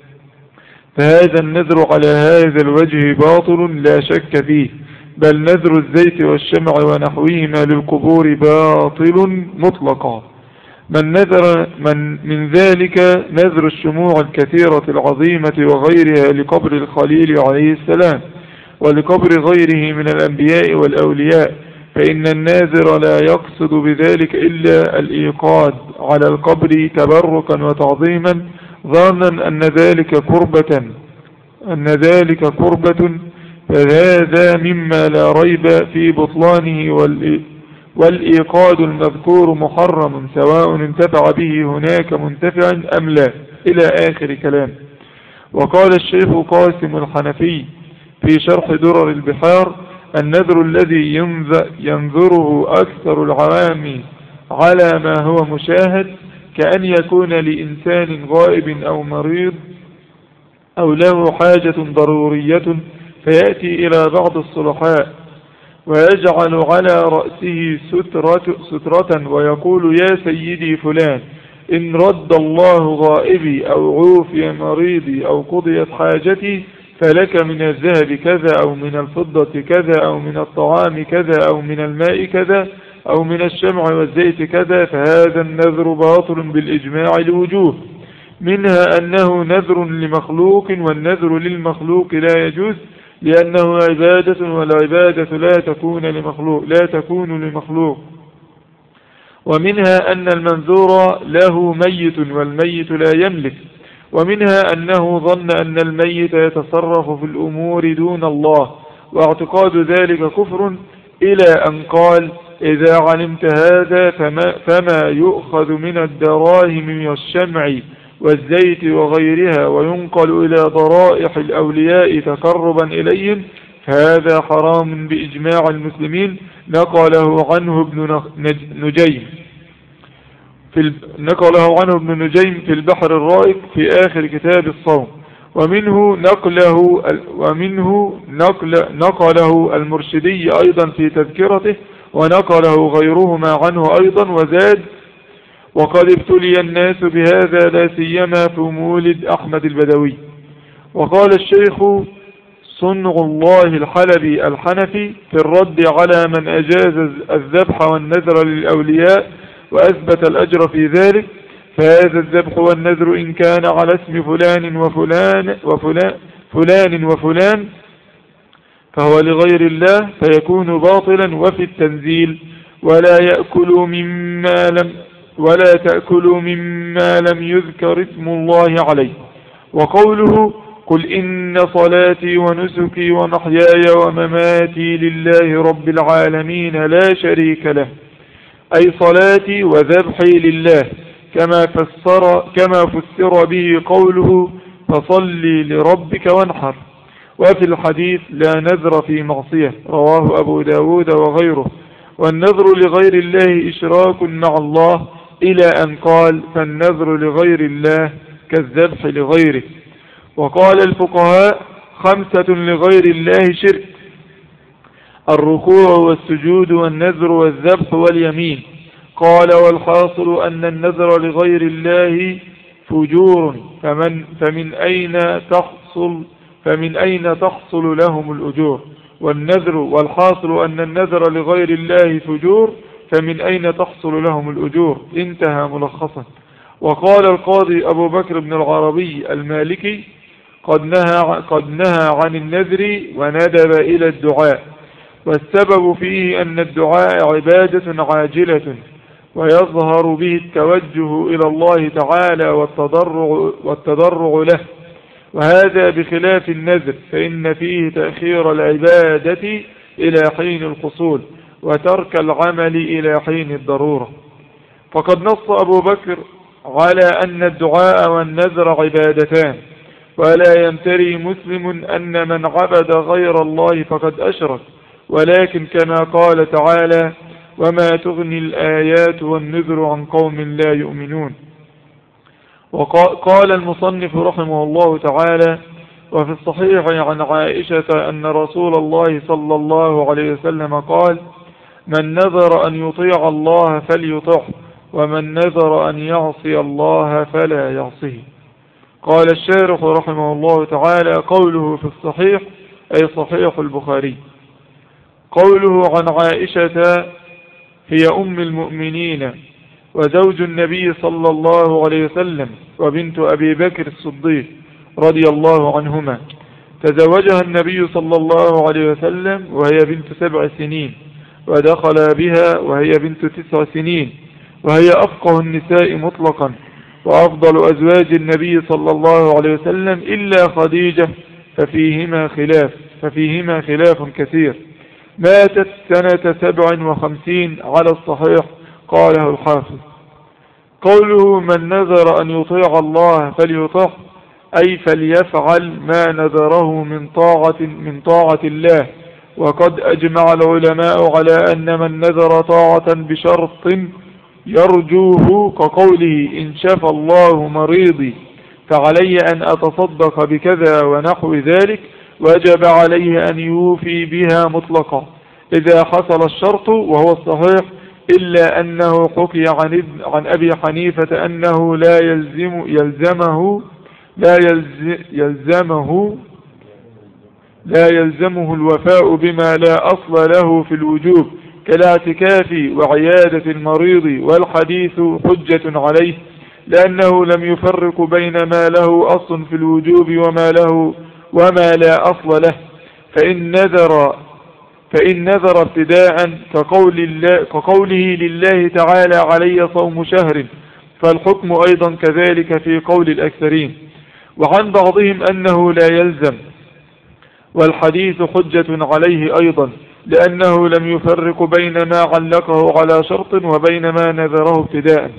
فهذا النذر على هذا الوجه باطل لا شك فيه، بل نذر الزيت والشمع ونحوهما للقبور باطل مطلقا. من نذر من, من ذلك نذر الشموع الكثيرة العظيمة وغيرها لقبر الخليل عليه السلام ولقبر غيره من الأنبياء والأولياء، فإن الناذر لا يقصد بذلك إلا الإيقاد على القبر تبركا وتعظيما، ظانا أن ذلك قربة أن ذلك قربة فهذا مما لا ريب في بطلانه، والإيقاد المذكور محرم سواء انتفع به هناك منتفع أم لا، إلى آخر كلام. وقال الشيخ قاسم الحنفي في شرح درر البحار: النذر الذي ينذره أكثر العوام على ما هو مشاهد، كأن يكون لإنسان غائب أو مريض أو له حاجة ضرورية فيأتي إلى بعض الصلحاء ويجعل على رأسه سترة, سترة ويقول: يا سيدي فلان، إن رد الله غائبي أو عوفي مريضي أو قضيت حاجتي فلك من الذهب كذا أو من الفضة كذا أو من الطعام كذا أو من الماء كذا أو من الشمع والزيت كذا. فهذا النذر باطل بالإجماع الوجوه، منها أنه نذر لمخلوق، والنذر للمخلوق لا يجوز لأنه عبادة، والعبادة لا تكون لمخلوق لا تكون لمخلوق ومنها أن المنذور له ميت والميت لا يملك، ومنها أنه ظن أن الميت يتصرف في الأمور دون الله، واعتقاد ذلك كفر، إلى أن قال: إذا علمت هذا فما, فما يؤخذ من الدراهم والشمع والزيت وغيرها وينقل إلى ضرائح الأولياء تقربا إليهم فهذا حرام بإجماع المسلمين. نقله عنه ابن نجيم في نقله عنه ابن نجيم في البحر الرائق في آخر كتاب الصوم، ومنه نقله ومنه نقل نقله المرشدي أيضا في تذكرته، ونقله غيرهما عنه أيضا وزاد: وقد ابتلي الناس بهذا لا سيما في مولد أحمد البدوي. وقال الشيخ صنع الله الحلبي الحنفي في الرد على من أجاز الذبح والنذر للأولياء وأثبت الأجر في ذلك: فهذا الذبح والنذر إن كان على اسم فلان وفلان وفلان فلان وفلان فهو لغير الله فيكون باطلا. وفي التنزيل: ولا يأكلوا مما لم ولا تأكلوا مما لم يذكر اسم الله عليه. وقوله: قل إن صلاتي ونسكي ومحياي ومماتي لله رب العالمين لا شريك له، أي صلاتي وذبحي لله، كما فسر, كما فسر به قوله: فصلي لربك وانحر. وفي الحديث: لا نذر في معصية، رواه أبو داود وغيره. والنذر لغير الله إشراك مع الله، إلى أن قال: فالنذر لغير الله كالذبح لغيره. وقال الفقهاء: خمسة لغير الله شرك: الركوع والسجود والنذر والذبح واليمين. قال: والحاصل أن النذر لغير الله فجور، فمن فمن أين تحصل فمن أين تحصل لهم الأجور؟ والنذر والحاصل أن النذر لغير الله فجور، فمن أين تحصل لهم الأجور؟ انتهى ملخصا. وقال القاضي أبو بكر بن العربي المالكي: قد نهى, قد نهى عن النذر وندب إلى الدعاء، والسبب فيه أن الدعاء عبادة عاجلة ويظهر به التوجه إلى الله تعالى والتضرع, والتضرع له، وهذا بخلاف النذر فإن فيه تأخير العبادة إلى حين الحصول وترك العمل إلى حين الضرورة. فقد نص أبو بكر على أن الدعاء والنذر عبادتان، ولا يمتري مسلم أن من عبد غير الله فقد أشرك، ولكن كما قال تعالى: وما تغني الآيات والنذر عن قوم لا يؤمنون. وقال المصنف رحمه الله تعالى: وفي الصحيح عن عائشة أن رسول الله صلى الله عليه وسلم قال: من نذر أن يطيع الله فليطعه، ومن نذر أن يعصي الله فلا يعصيه. قال الشارح رحمه الله تعالى: قوله في الصحيح أي صحيح البخاري. قوله عن عائشة هي أم المؤمنين وزوج النبي صلى الله عليه وسلم وبنت أبي بكر الصديق رضي الله عنهما. تزوجها النبي صلى الله عليه وسلم وهي بنت سبع سنين، ودخل بها وهي بنت تسع سنين، وهي أفقه النساء مطلقا وأفضل أزواج النبي صلى الله عليه وسلم إلا خديجة ففيهما خلاف ففيهما خلاف كثير. ماتت سنة سبع وخمسين على الصحيح، قاله الحافظ. قوله من نذر أن يطيع الله فليطع أي فليفعل ما نذره من طاعة من طاعة الله. وقد أجمع العلماء على أن من نذر طاعة بشرط يرجوه كقوله إن شفى الله مريضي فعلي أن أتصدق بكذا ونحو ذلك، وجب عليه أن يوفي بها مطلقا إذا حصل الشرط، وهو الصحيح، إلا أنه حكي عن, عن أبي حنيفة أنه لا يلزم يلزمه لا يلزمه لا يلزمه الوفاء بما لا أصل له في الوجوب كالاعتكاف وعيادة المريض، والحديث حجة عليه لأنه لم يفرق بين ما له أصل في الوجوب وما له وما لا أصل له. فإن نذر فإن نذر ابتداء كقول الله كقوله لله تعالى علي صوم شهر، فالحكم أيضا كذلك في قول الأكثرين. وعن بعضهم أنه لا يلزم، والحديث حجة عليه أيضا لأنه لم يفرق بين ما علقه على شرط وبين ما نذره ابتداء.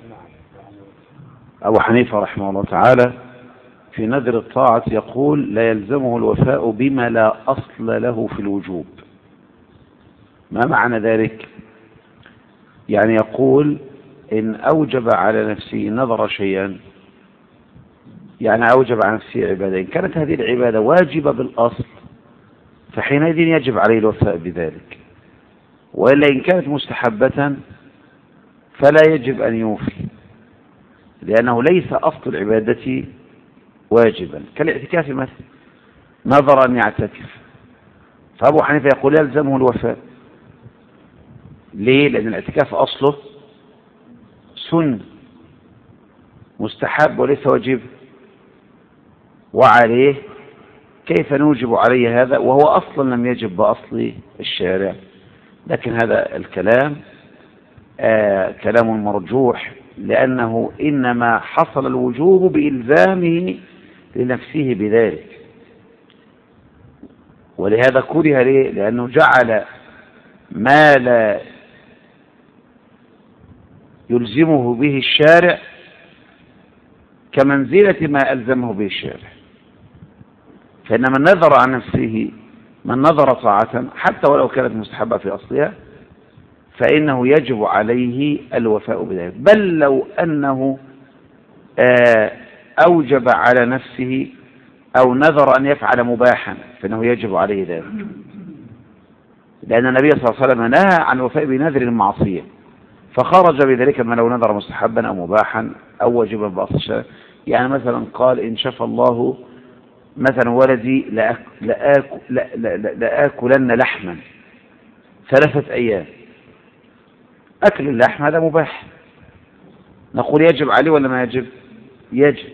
أبو حنيفة رحمه الله تعالى في نذر الطاعة يقول لا يلزمه الوفاء بما لا أصل له في الوجوب. ما معنى ذلك؟ يعني يقول إن أوجب على نفسه نذر شيئا، يعني أوجب على نفسه عبادة، إن كانت هذه العبادة واجبة بالأصل فحينئذ يجب عليه الوفاء بذلك، وإلا إن كانت مستحبة فلا يجب أن يوفي، لأنه ليس أصل العبادة واجبا. كالاعتكاف مثلا، نظر أن يعتكف، فأبو حنيفة يقول يلزمه الوفاء. ليه؟ لأن الاعتكاف أصله سنة مستحب وليس واجب، وعليه كيف نوجب عليه هذا وهو أصلا لم يجب بأصل الشارع؟ لكن هذا الكلام آه كلام مرجوح، لأنه إنما حصل الوجوب بإلزامه لنفسه بذلك، ولهذا كره ليه؟ لأنه جعل ما لا يلزمه به الشارع كمنزلة ما ألزمه به الشارع. فإن من نذر عن نفسه، من نذر طاعة حتى ولو كانت مستحبة في أصلها، فإنه يجب عليه الوفاء بذلك، بل لو أنه أوجب على نفسه أو نذر أن يفعل مباحا فإنه يجب عليه ذلك، لأن النبي صلى الله عليه وسلم نهى عن الوفاء بنذر المعصية، فخرج بذلك ما لو نذر مستحبا أو مباحا أو واجبا بأصل الشرع. يعني مثلا قال إن شفى الله مثلا ولدي لآكلن لحما ثلاثة أيام، أكل اللحم هذا مباح، نقول يجب عليه ولا ما يجب؟ يجب.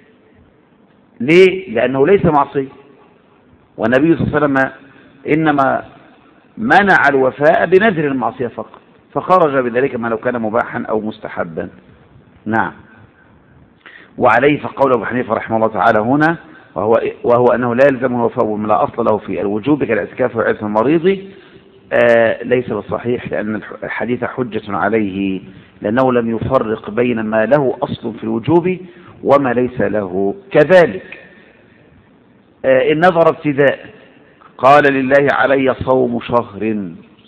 ليه؟ لأنه ليس معصية، والنبي صلى الله عليه وسلم إنما منع الوفاء بنذر المعصية فقط، فخرج بذلك ما لو كان مباحا أو مستحبا. نعم. وعليه فقول أبو حنيفة رحمه الله تعالى هنا وهو, وهو أنه لا يلزمه الوفاء بما لا أصل له في الوجوب كالاعتكاف وعزة المريض، آه ليس بالصحيح، لأن الحديث حجة عليه، لأنه لم يفرق بين ما له أصل في الوجوب وما ليس له. كذلك آه إن نظر ابتداء قال لله علي صوم شهر،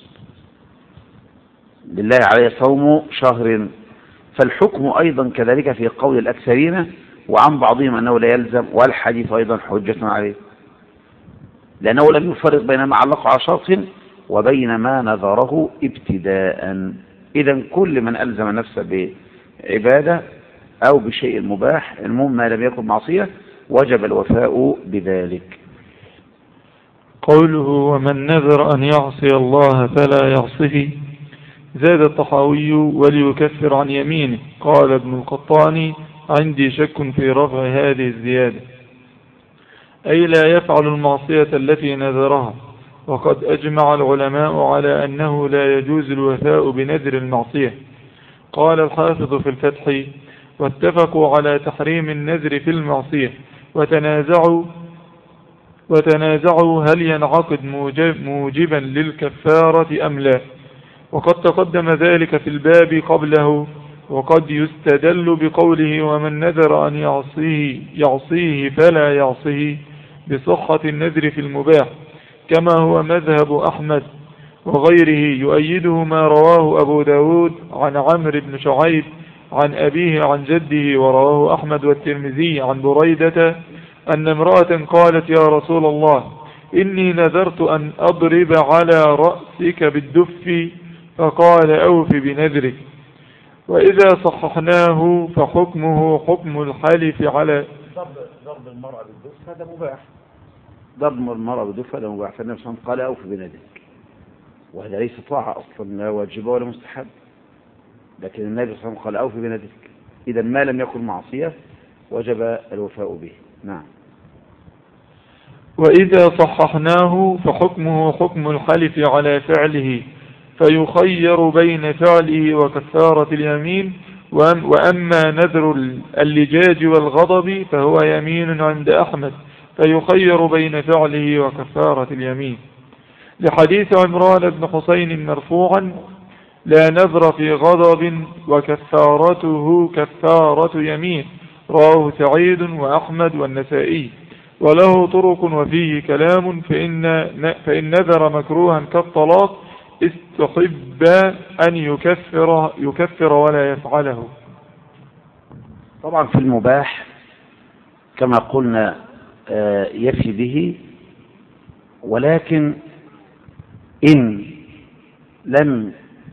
لله علي صوم شهر، فالحكم أيضا كذلك في قول الأكثرين وعن بعضهم أنه لا يلزم، والحديث أيضا حجة عليه، لأنه لم يفرق بين ما علق على شرط وبين ما نظره ابتداء. إذا كل من ألزم نفسه بعبادة أو بشيء مباح، المهم ما لم يكن معصية، وجب الوفاء بذلك. قوله ومن نذر أن يعصي الله فلا يعصه، زاد الطحاوي وليكفر عن يمينه. قال ابن القطان عندي شك في رفع هذه الزيادة، أي لا يفعل المعصية التي نذرها، وقد أجمع العلماء على أنه لا يجوز الوفاء بنذر المعصية. قال الحافظ في الفتح واتفقوا على تحريم النذر في المعصية، وتنازعوا وتنازعوا هل ينعقد موجب موجبا للكفارة أم لا، وقد تقدم ذلك في الباب قبله. وقد يستدل بقوله ومن نذر أن يعصيه, يعصيه فلا يعصيه بصحة النذر في المباح، كما هو مذهب أحمد وغيره. يؤيده ما رواه أبو داود عن عمرو بن شعيب عن أبيه عن جده، ورواه أحمد والترمذي عن بريدة أن امرأة قالت يا رسول الله إني نذرت أن أضرب على رأسك بالدف، فقال أوف بنذرك. وإذا صححناه فحكمه حكم الحلف على ضرب المرأة بالدف هذا مباح، ضرب المرأة بالدف هذا مباح، فالنبي صلى الله عليه وسلم قال أوف بنذرك، وهذا ليس طاعة أصلا، لا واجبة ولا مستحب، لكن النبي صلى الله عليه وسلم قال أوف بنذرك. إذا ما لم يكن معصية وجب الوفاء به. نعم. وإذا صححناه فحكمه حكم الحلف على فعله، فيخير بين فعله وكفارة اليمين. وأما نذر اللجاج والغضب فهو يمين عند أحمد، فيخير بين فعله وكفارة اليمين، لحديث عمران بن حسين مرفوعا لا نذر في غضب وكفارته كفارة يمين، رواه سعيد وأحمد والنسائي، وله طرق وفيه كلام. فإن, فإن نذر مكروها كالطلاق استحب أن يكفر, يكفر ولا يفعله. طبعا في المباح كما قلنا يفي به، ولكن إن لم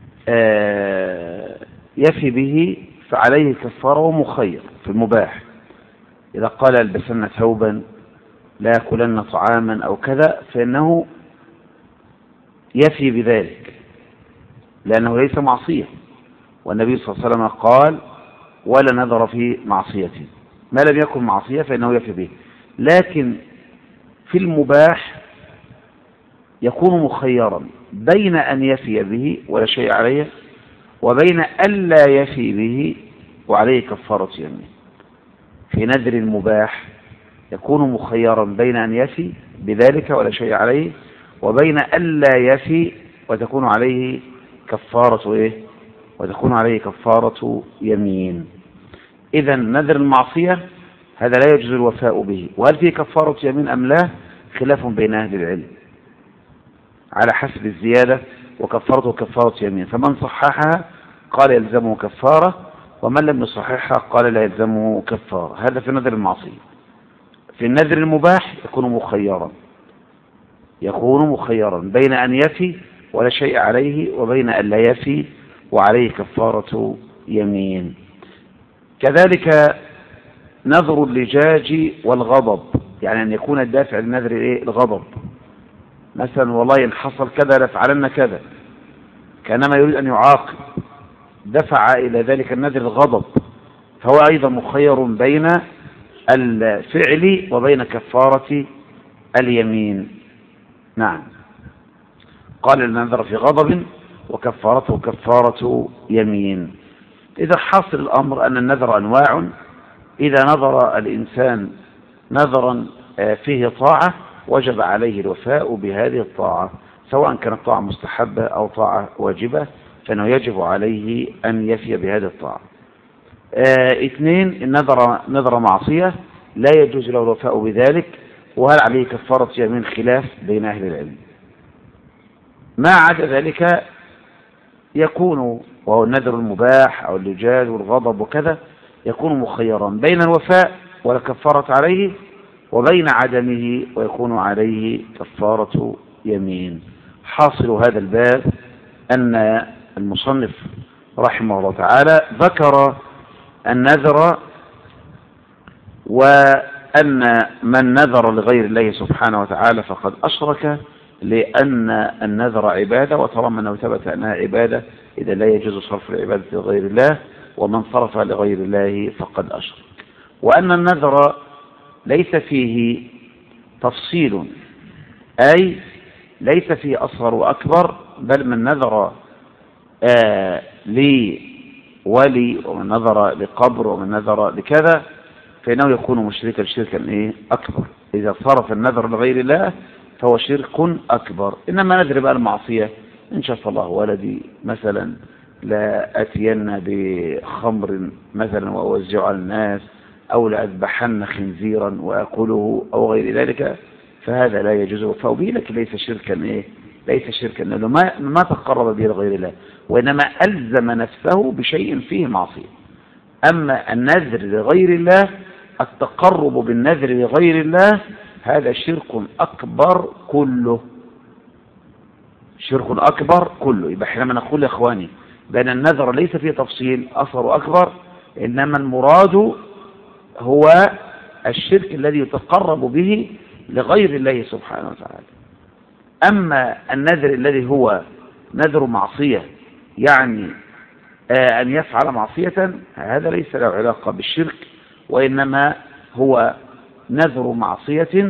يفي به فعليه كفارة ومخير في المباح. إذا قال البسن ثوبا لا يأكلن طعاما أو كذا فإنه يفي بذلك لأنه ليس معصية، والنبي صلى الله عليه وسلم قال ولا نذر في معصية، ما لم يكن معصية فإنه يفي به. لكن في المباح يكون مخيرا بين أن يفي به ولا شيء عليه، وبين ألا يفي به وعليه كفارة يمين. في نذر المباح يكون مخيرا بين أن يفي بذلك ولا شيء عليه، وبين ألا يفي وتكون عليه كفارة إيه؟ وتكون عليه كفارة يمين. إذا نذر المعصية هذا لا يجوز الوفاء به، وهل فيه كفارة يمين أم لا خلاف بين أهل العلم على حسب الزيادة، وكفارته كفارة يمين، فمن صححها قال يلزمه كفارة، ومن لم يصححها قال لا يلزمه كفارة. هذا في نذر المعصية. في النذر المباح يكون مخيرا يكون مخيرا بين أن يفي ولا شيء عليه، وبين أن لا يفي وعليه كفارة يمين. كذلك نذر اللجاج والغضب، يعني أن يكون الدافع للنذر إيه؟ الغضب. مثلا والله إن حصل كذا لفعلن كذا، كانما يريد أن يعاقب، دفع إلى ذلك النذر الغضب، فهو أيضا مخير بين الفعل وبين كفارة اليمين. نعم. قال النذر في غضب وكفارته كفارة يمين. إذا حاصل الأمر أن النذر أنواع. إذا نظر الإنسان نذرا فيه طاعة وجب عليه الوفاء بهذه الطاعة، سواء كانت طاعة مستحبة أو طاعة واجبة، فإنه يجب عليه أن يفي بهذه الطاعة. اه اثنين، النذر نذر معصية لا يجوز له الوفاء بذلك، وهل عليه كفارة يمين خلاف بين أهل العلم. ما عدا ذلك يكون، وهو النذر المباح أو اللجاج والغضب وكذا، يكون مخيرا بين الوفاء ولا كفارة عليه وبين عدمه ويكون عليه كفارة يمين. حاصل هذا الباب أن المصنف رحمه الله تعالى ذكر النذر، وأن من نذر لغير الله سبحانه وتعالى فقد أشرك، لأن النذر عبادة، وطالما أنه ثبت أنها عبادة إذا لا يجوز صرف العبادة لغير الله، ومن صرف لغير الله فقد أشرك. وأن النذر ليس فيه تفصيل، أي ليس فيه أصغر وأكبر، بل من نذر آه لي ولي ومن نذر لقبر ومن نذر لكذا فإنه يكون مشركا شركا إيه أكبر. إذا صرف النذر لغير الله فهو شرك أكبر. إنما نذر بقى المعصية، إن شاء الله ولدي مثلا لا أتين بخمر مثلا وأوزع على الناس، أو لأذبحن خنزيرا وأكله أو غير ذلك، فهذا لا يجوز الوفاء به، لكن ليس شركا إيه ليس شركا لأنه ما ما تقرب به لغير الله، وإنما ألزم نفسه بشيء فيه معصية. أما النذر لغير الله، التقرب بالنذر لغير الله، هذا شرك أكبر كله، شرك أكبر كله. يبقى حينما نقول يا إخواني بأن النذر ليس فيه تفصيل أصغر أكبر، إنما المراد هو الشرك الذي يتقرب به لغير الله سبحانه وتعالى. أما النذر الذي هو نذر معصية، يعني آه أن يفعل معصية، هذا ليس له علاقة بالشرك، وإنما هو نذر معصية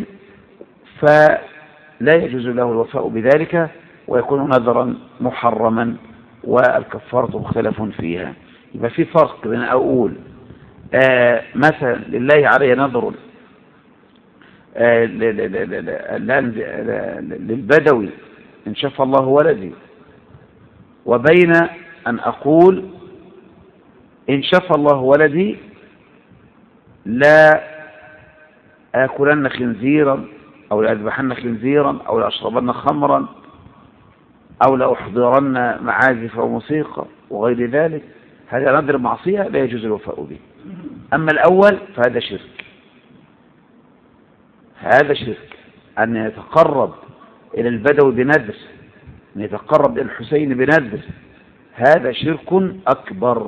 فلا يجوز له الوفاء بذلك، ويكون نذرا محرما والكفارة مختلف فيها. يبقى في فرق بين أقول آه مثلا لله علي نذر آه للبدوي إن شفى الله ولدي، وبين أن أقول إن شفى الله ولدي لا آكلن خنزيرا أو لأذبحن خنزيرا أو لأشربن خمرا أو لأحضرن معازف وموسيقى وغير ذلك. هذا نذر معصية لا يجوز الوفاء به. أما الأول فهذا شرك، هذا شرك أن يتقرب إلى البدوي بنذر، أن يتقرب إلى الحسين بنذر، هذا شرك أكبر،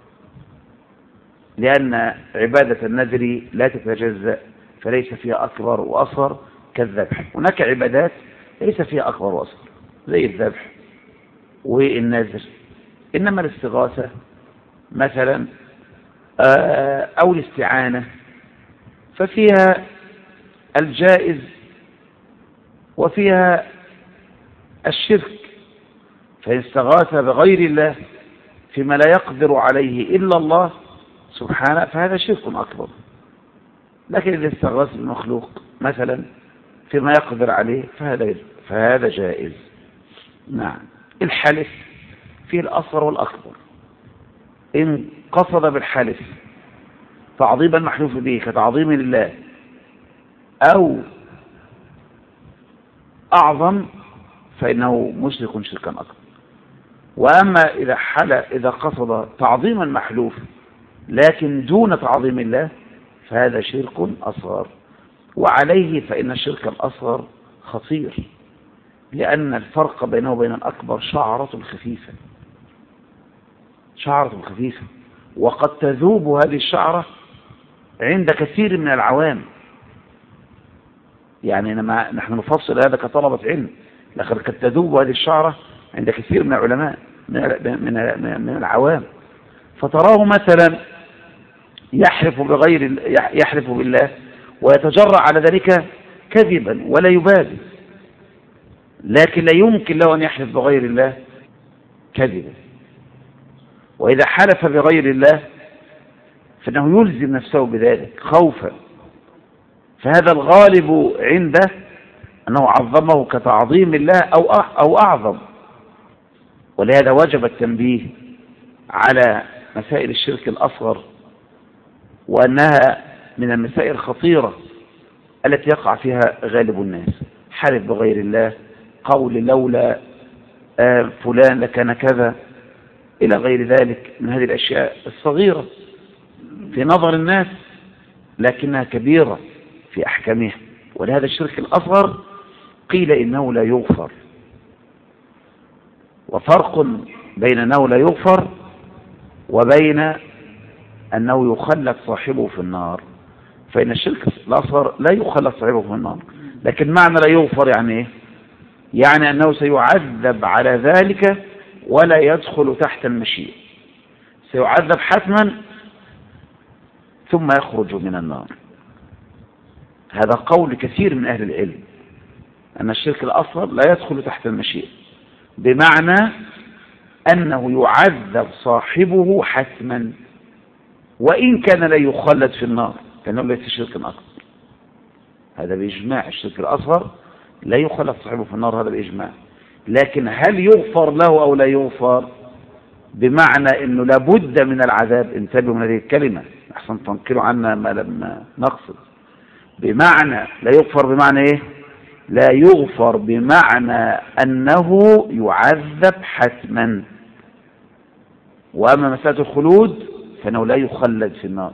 لأن عبادة النذر لا تتجزأ، فليس فيها أكبر وأصغر كالذبح. هناك عبادات ليس فيها أكبر وأصغر زي الذبح والنذر، إنما الاستغاثة مثلا أو الاستعانة ففيها الجائز وفيها الشرك. فإن استغاث بغير الله فيما لا يقدر عليه إلا الله سبحانه فهذا شرك أكبر. لكن إذا استغاث بالمخلوق مثلا فيما يقدر عليه فهذا فهذا جائز. نعم. الحلف فيه الأصغر والأكبر. إن قصد بالحلف تعظيم المحلوف به كتعظيم الله أو أعظم فإنه مشرك شركا أكبر. وأما إذا حل إذا قصد تعظيم المحلوف لكن دون تعظيم الله فهذا شرك أصغر. وعليه فإن الشرك الأصغر خطير، لأن الفرق بينه وبين الأكبر شعرة خفيفة، شعرة خفيفة، وقد تذوب هذه الشعرة عند كثير من العوام. يعني نحن نفصل هذا كطلبة علم، لكن قد تذوب هذه الشعرة عند كثير من العلماء من من العوام، فتراه مثلا يحلف بغير يحلف بالله ويتجرأ على ذلك كذبا ولا يبالي، لكن لا يمكن له أن يحلف بغير الله كذبا. وإذا حلف بغير الله فإنه يلزم نفسه بذلك خوفا فهذا الغالب عنده أنه عظمه كتعظيم الله أو أو أعظم. ولهذا وجب التنبيه على مسائل الشرك الأصغر، وأنها من المسائل الخطيرة التي يقع فيها غالب الناس. حلف بغير الله، قول لولا آه فلان لكان كذا، إلى غير ذلك من هذه الأشياء الصغيرة في نظر الناس لكنها كبيرة في أحكامها. ولهذا الشرك الأصغر قيل إنه لا يغفر، وفرق بين أنه لا يغفر وبين أنه يخلد صاحبه في النار. فإن الشرك الأصغر لا يخلد صاحبه في النار، لكن معنى لا يغفر يعني إيه؟ يعني أنه سيعذب على ذلك ولا يدخل تحت المشيئة، سيعذب حتما ثم يخرج من النار. هذا قول كثير من أهل العلم أن الشرك الأصغر لا يدخل تحت المشيئة، بمعنى أنه يعذب صاحبه حتما وإن كان لا يخلد في النار، لأنه ليس شرك أكبر. هذا بإجماع، الشرك الأصغر لا يخلد صاحبه في النار، هذا بإجماع. لكن هل يغفر له أو لا يغفر؟ بمعنى أنه لابد من العذاب. انتبهوا من هذه الكلمة أحسن تنقلوا عنا ما لم نقصد. بمعنى لا يغفر بمعنى إيه؟ لا يغفر بمعنى أنه يعذب حتما. وأما مسألة الخلود فإنه لا يخلد في النار.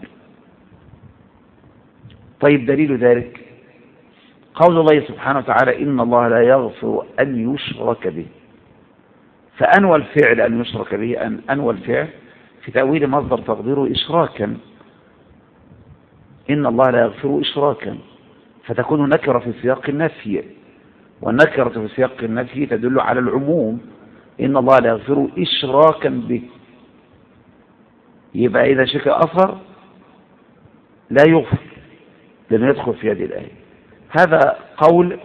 طيب دليل ذلك قول الله سبحانه وتعالى إن الله لا يغفر أن يشرك به. فأنوى الفعل أن يشرك به، أن أنوى الفعل في تأويل مصدر تقديره إشراكا. إن الله لا يغفر إشراكا، فتكون نكرة في سياق النفي، والنكرة في سياق النفي تدل على العموم. إن الله لا يغفر إشراكا به، يبقى إذا شرك أصغر لا يغفر لأنه يدخل في هذه الآية. هذا قول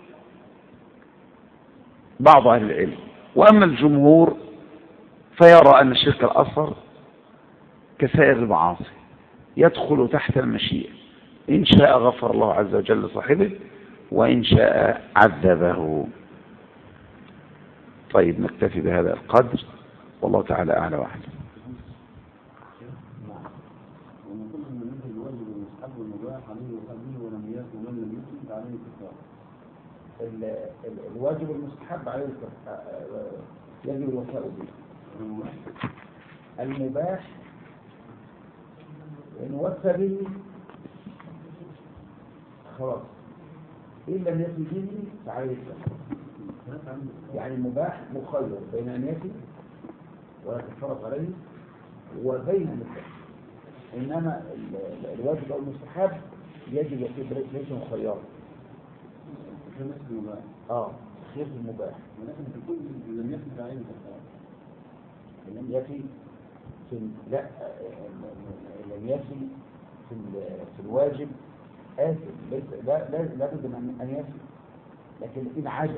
بعض أهل العلم. وأما الجمهور فيرى أن الشرك الأصغر كسائر المعاصي يدخل تحت المشيئة، إن شاء غفر الله عز وجل لصاحبه وإن شاء عذبه. طيب نكتفي بهذا القدر، والله تعالى أعلى وأعلم. الواجب المستحب عليه يجب الوفاء به. المباح إن وفى به خلاص، إن لم يفي به فعليه الكفارة. يعني المباح مخير بين أن يفي ولا كفارة عليه وبين أن يفي. إنما الواجب أو المستحب يجب يفي، ليس مخيرا. اه خير المباح، ولكن في كل لم يفي فعليه الكفارة. لم يفي في لا لم يفي في في الواجب آثم، ليس لا لا لابد من أن يفي. لكن إن عجز،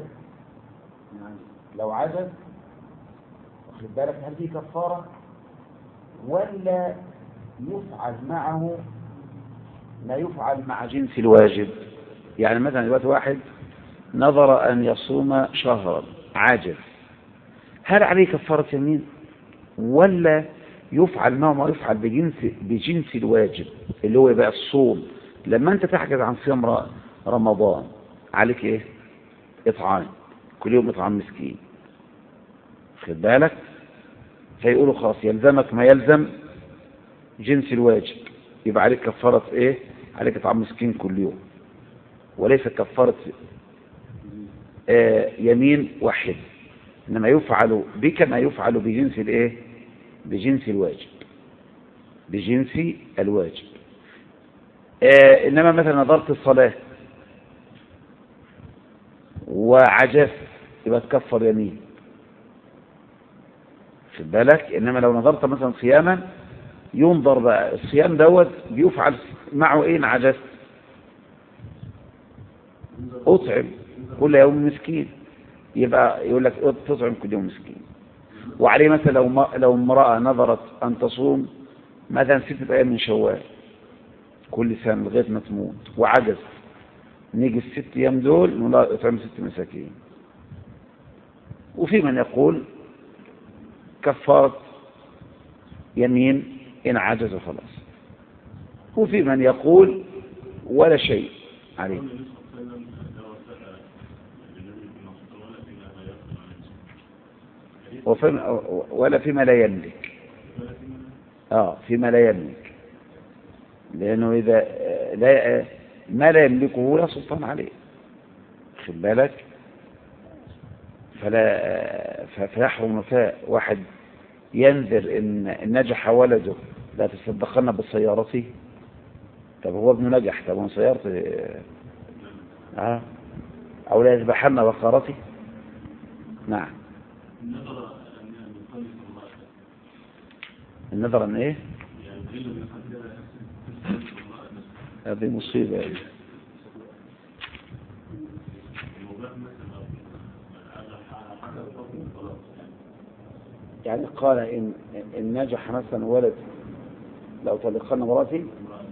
لو عجز واخد بالك هل في كفارة ولا يفعل معه ما يفعل مع جنس الواجب؟ يعني مثلا دلوقتي واحد نظر أن يصوم شهرا عاجز، هل عليه كفارة يمين ولا يفعل معه ما يفعل بجنس بجنس الواجب اللي هو يبقى الصوم؟ لما أنت تحجز عن صيام رمضان عليك إيه؟ إطعام، كل يوم إطعام مسكين، خد بالك؟ فيقولوا خلاص يلزمك ما يلزم جنس الواجب، يبقى عليك كفارة إيه؟ عليك إطعام مسكين كل يوم، وليس كفارة آه يمين واحد. إنما يفعل بك ما يفعل بجنس الإيه؟ بجنس الواجب، بجنس الواجب. آه إنما مثلا نظرت الصلاة وعجزت يبقى تكفر يمين، خد بالك؟ إنما لو نظرت مثلا صياما ينظر بقى الصيام دوت بيفعل معه إيه؟ عجزت أطعم كل يوم مسكين، يبقى يقول لك تطعم كل يوم مسكين. وعليه مثلا لو لو امرأة نظرت أن تصوم مثلا ستة أيام من شوال كل سنة لغاية ما تموت وعجز، نيجي الست أيام دول نقول اطعم ست مساكين. وفي من يقول كفارة يمين إن عجز خلاص، وفي من يقول ولا شيء عليه. وفيما ولا فيما لا يملك، اه فيما لا يملك، لأنه إذا لا ما لا يملكه لا سلطان عليه، خد بالك، فلا فيحرم نفاء. واحد ينذر إن, إن نجح ولده لا تصدقن بسيارته، طب هو ابنه نجح، طب هو سيارته اه أو لا يذبحن بقرته. نعم. النظر أن إيه؟ هذه مصيبة يعني. يعني قال إن, إن نجح مثلا ولد لو طلقن مراتي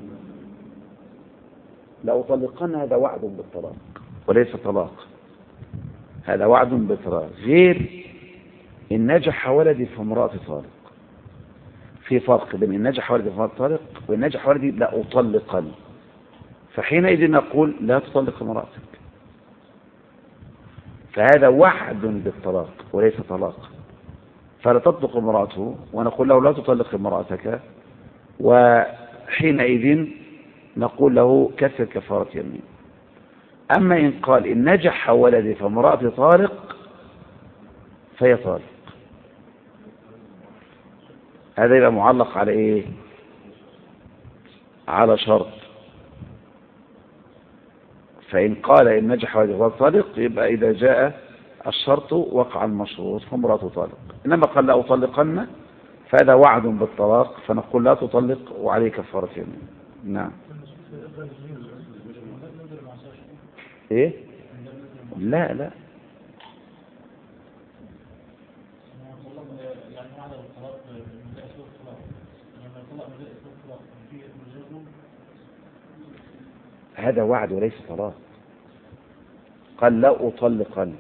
لو طلقن، هذا وعد بالطلاق وليس طلاق، هذا وعد بالطلاق. غير إن نجح ولدي فامرأتي طالق، في فرق بين إن نجح ولدي فامرأتي طالق وإن نجح ولدي لا أطلقن، فحينئذ نقول لا تطلق امرأتك، فهذا وعد بالطلاق وليس طلاق، فلا تطلق امرأته ونقول له لا تطلق امرأتك، وحينئذ نقول له كسر كفارة يمين. أما إن قال إن نجح ولدي فامرأتي طالق فهي طالق، هذا يبقى معلق على إيه؟ على شرط. فإن قال إن نجح ولدي فهو طالق يبقى إذا جاء الشرط وقع المشروط فامرأته طالق. إنما قال لا أطلقن فهذا وعد بالطلاق، فنقول لا تطلق وعليه كفارة يمين. نعم. إيه؟ لا لا هذا وعد وليس طلاق، قال لا أطلقن.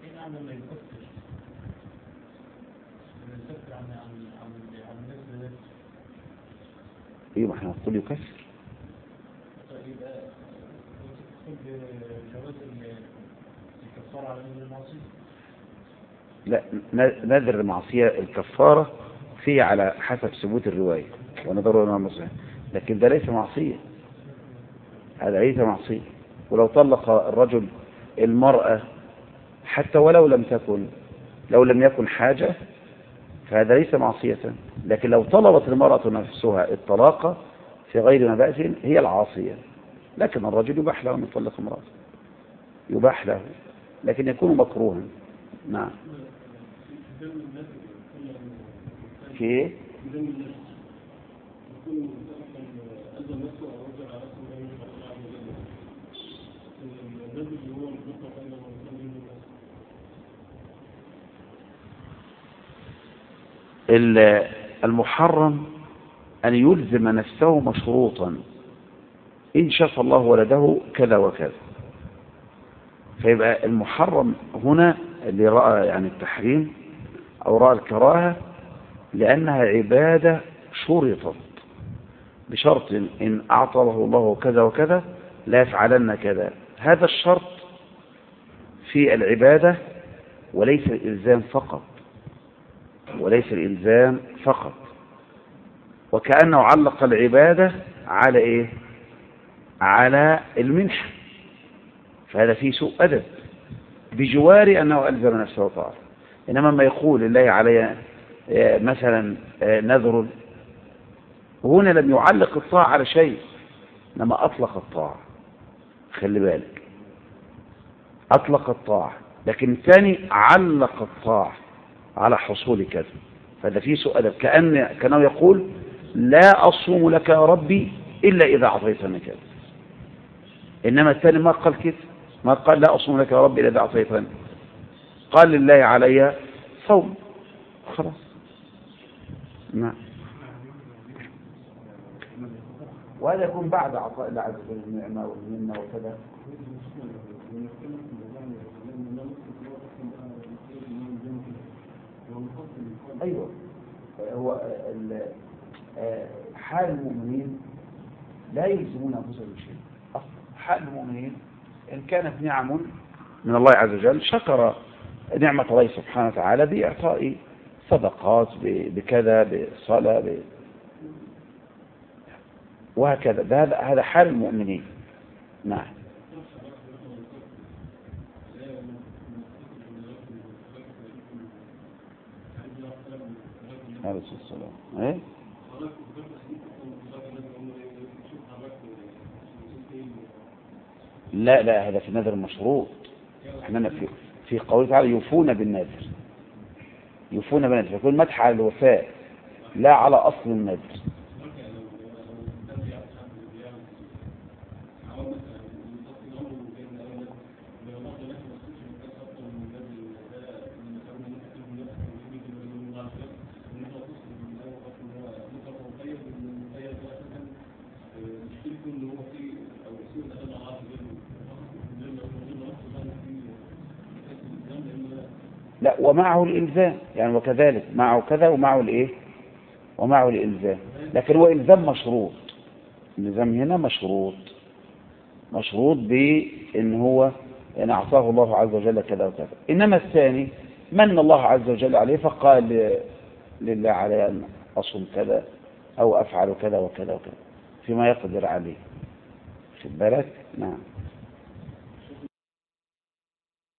ايه ما احنا نقول يكفر. لا نذر المعصية الكفارة فيه على حسب ثبوت الرواية ونظر الإمام مسلم، لكن ده ليس معصية، هذا ليس معصية. ولو طلق الرجل المرأة حتى ولو لم تكن لو لم يكن حاجة فهذا ليس معصية، لكن لو طلبت المرأة نفسها الطلاق في غير مبأس هي العاصية. لكن الرجل يباح له أن يطلق امرأته، يباح له، لكن يكون مكروها. نعم. في المحرم أن يلزم نفسه مشروطا، إن شاف الله ولده كذا وكذا، فيبقى المحرم هنا اللي رأى يعني التحريم أو رأى الكراهة لأنها عبادة شرطت بشرط إن أعطاه الله كذا وكذا لا يفعلن كذا. هذا الشرط في العبادة وليس الإلزام فقط، وليس الإلزام فقط، وكأنه علق العبادة على إيه؟ على المنح، فهذا فيه سوء أدب بجوار أنه ألزم نفسه طاعة. إنما ما يقول الله علي مثلا نذر، وهنا لم يعلق الطاعة على شيء، إنما أطلق الطاعة، خلي بالك، أطلق الطاعة، لكن الثاني علق الطاعة على حصول كذا، فهذا فيه سوء أدب، كأن كانه يقول لا أصوم لك يا ربي إلا إذا أعطيتني كذا. إنما الثاني ما قال كده، ما قال لا أصوم لك يا ربي إلا إذا أعطيتني، قال لله علي صوم، خلاص. نعم. وهذا يكون بعد عطاء الله عز وجل النعمة والمنة وكذا. أيوة، هو حال المؤمنين لا يلزمون أنفسهم شيء. حال المؤمنين إن كانت نعم من الله عز وجل شكر نعمة الله سبحانه وتعالى بإعطاء صدقات بكذا بصلاة ب... وهكذا. هذا هذا حال المؤمنين. نعم. عليه الصلاة والسلام. إيه؟ لا لا، هذا في النذر المشروط. احنا في في قوله تعالى يوفون بالنذر، يوفون بالنذر، فيكون مدح على الوفاء لا على أصل النذر. لا، ومعه الإلزام يعني، وكذلك معه كذا ومعه الإيه ومعه الإلزام، لكن هو إلزام مشروط. الإلزام هنا مشروط مشروط بأن هو يعني أعطاه الله عز وجل كذا وكذا. إنما الثاني من الله عز وجل عليه فقال لله علي أن أصوم كذا أو أفعل كذا وكذا وكذا فيما يقدر عليه. خد بالك. نعم.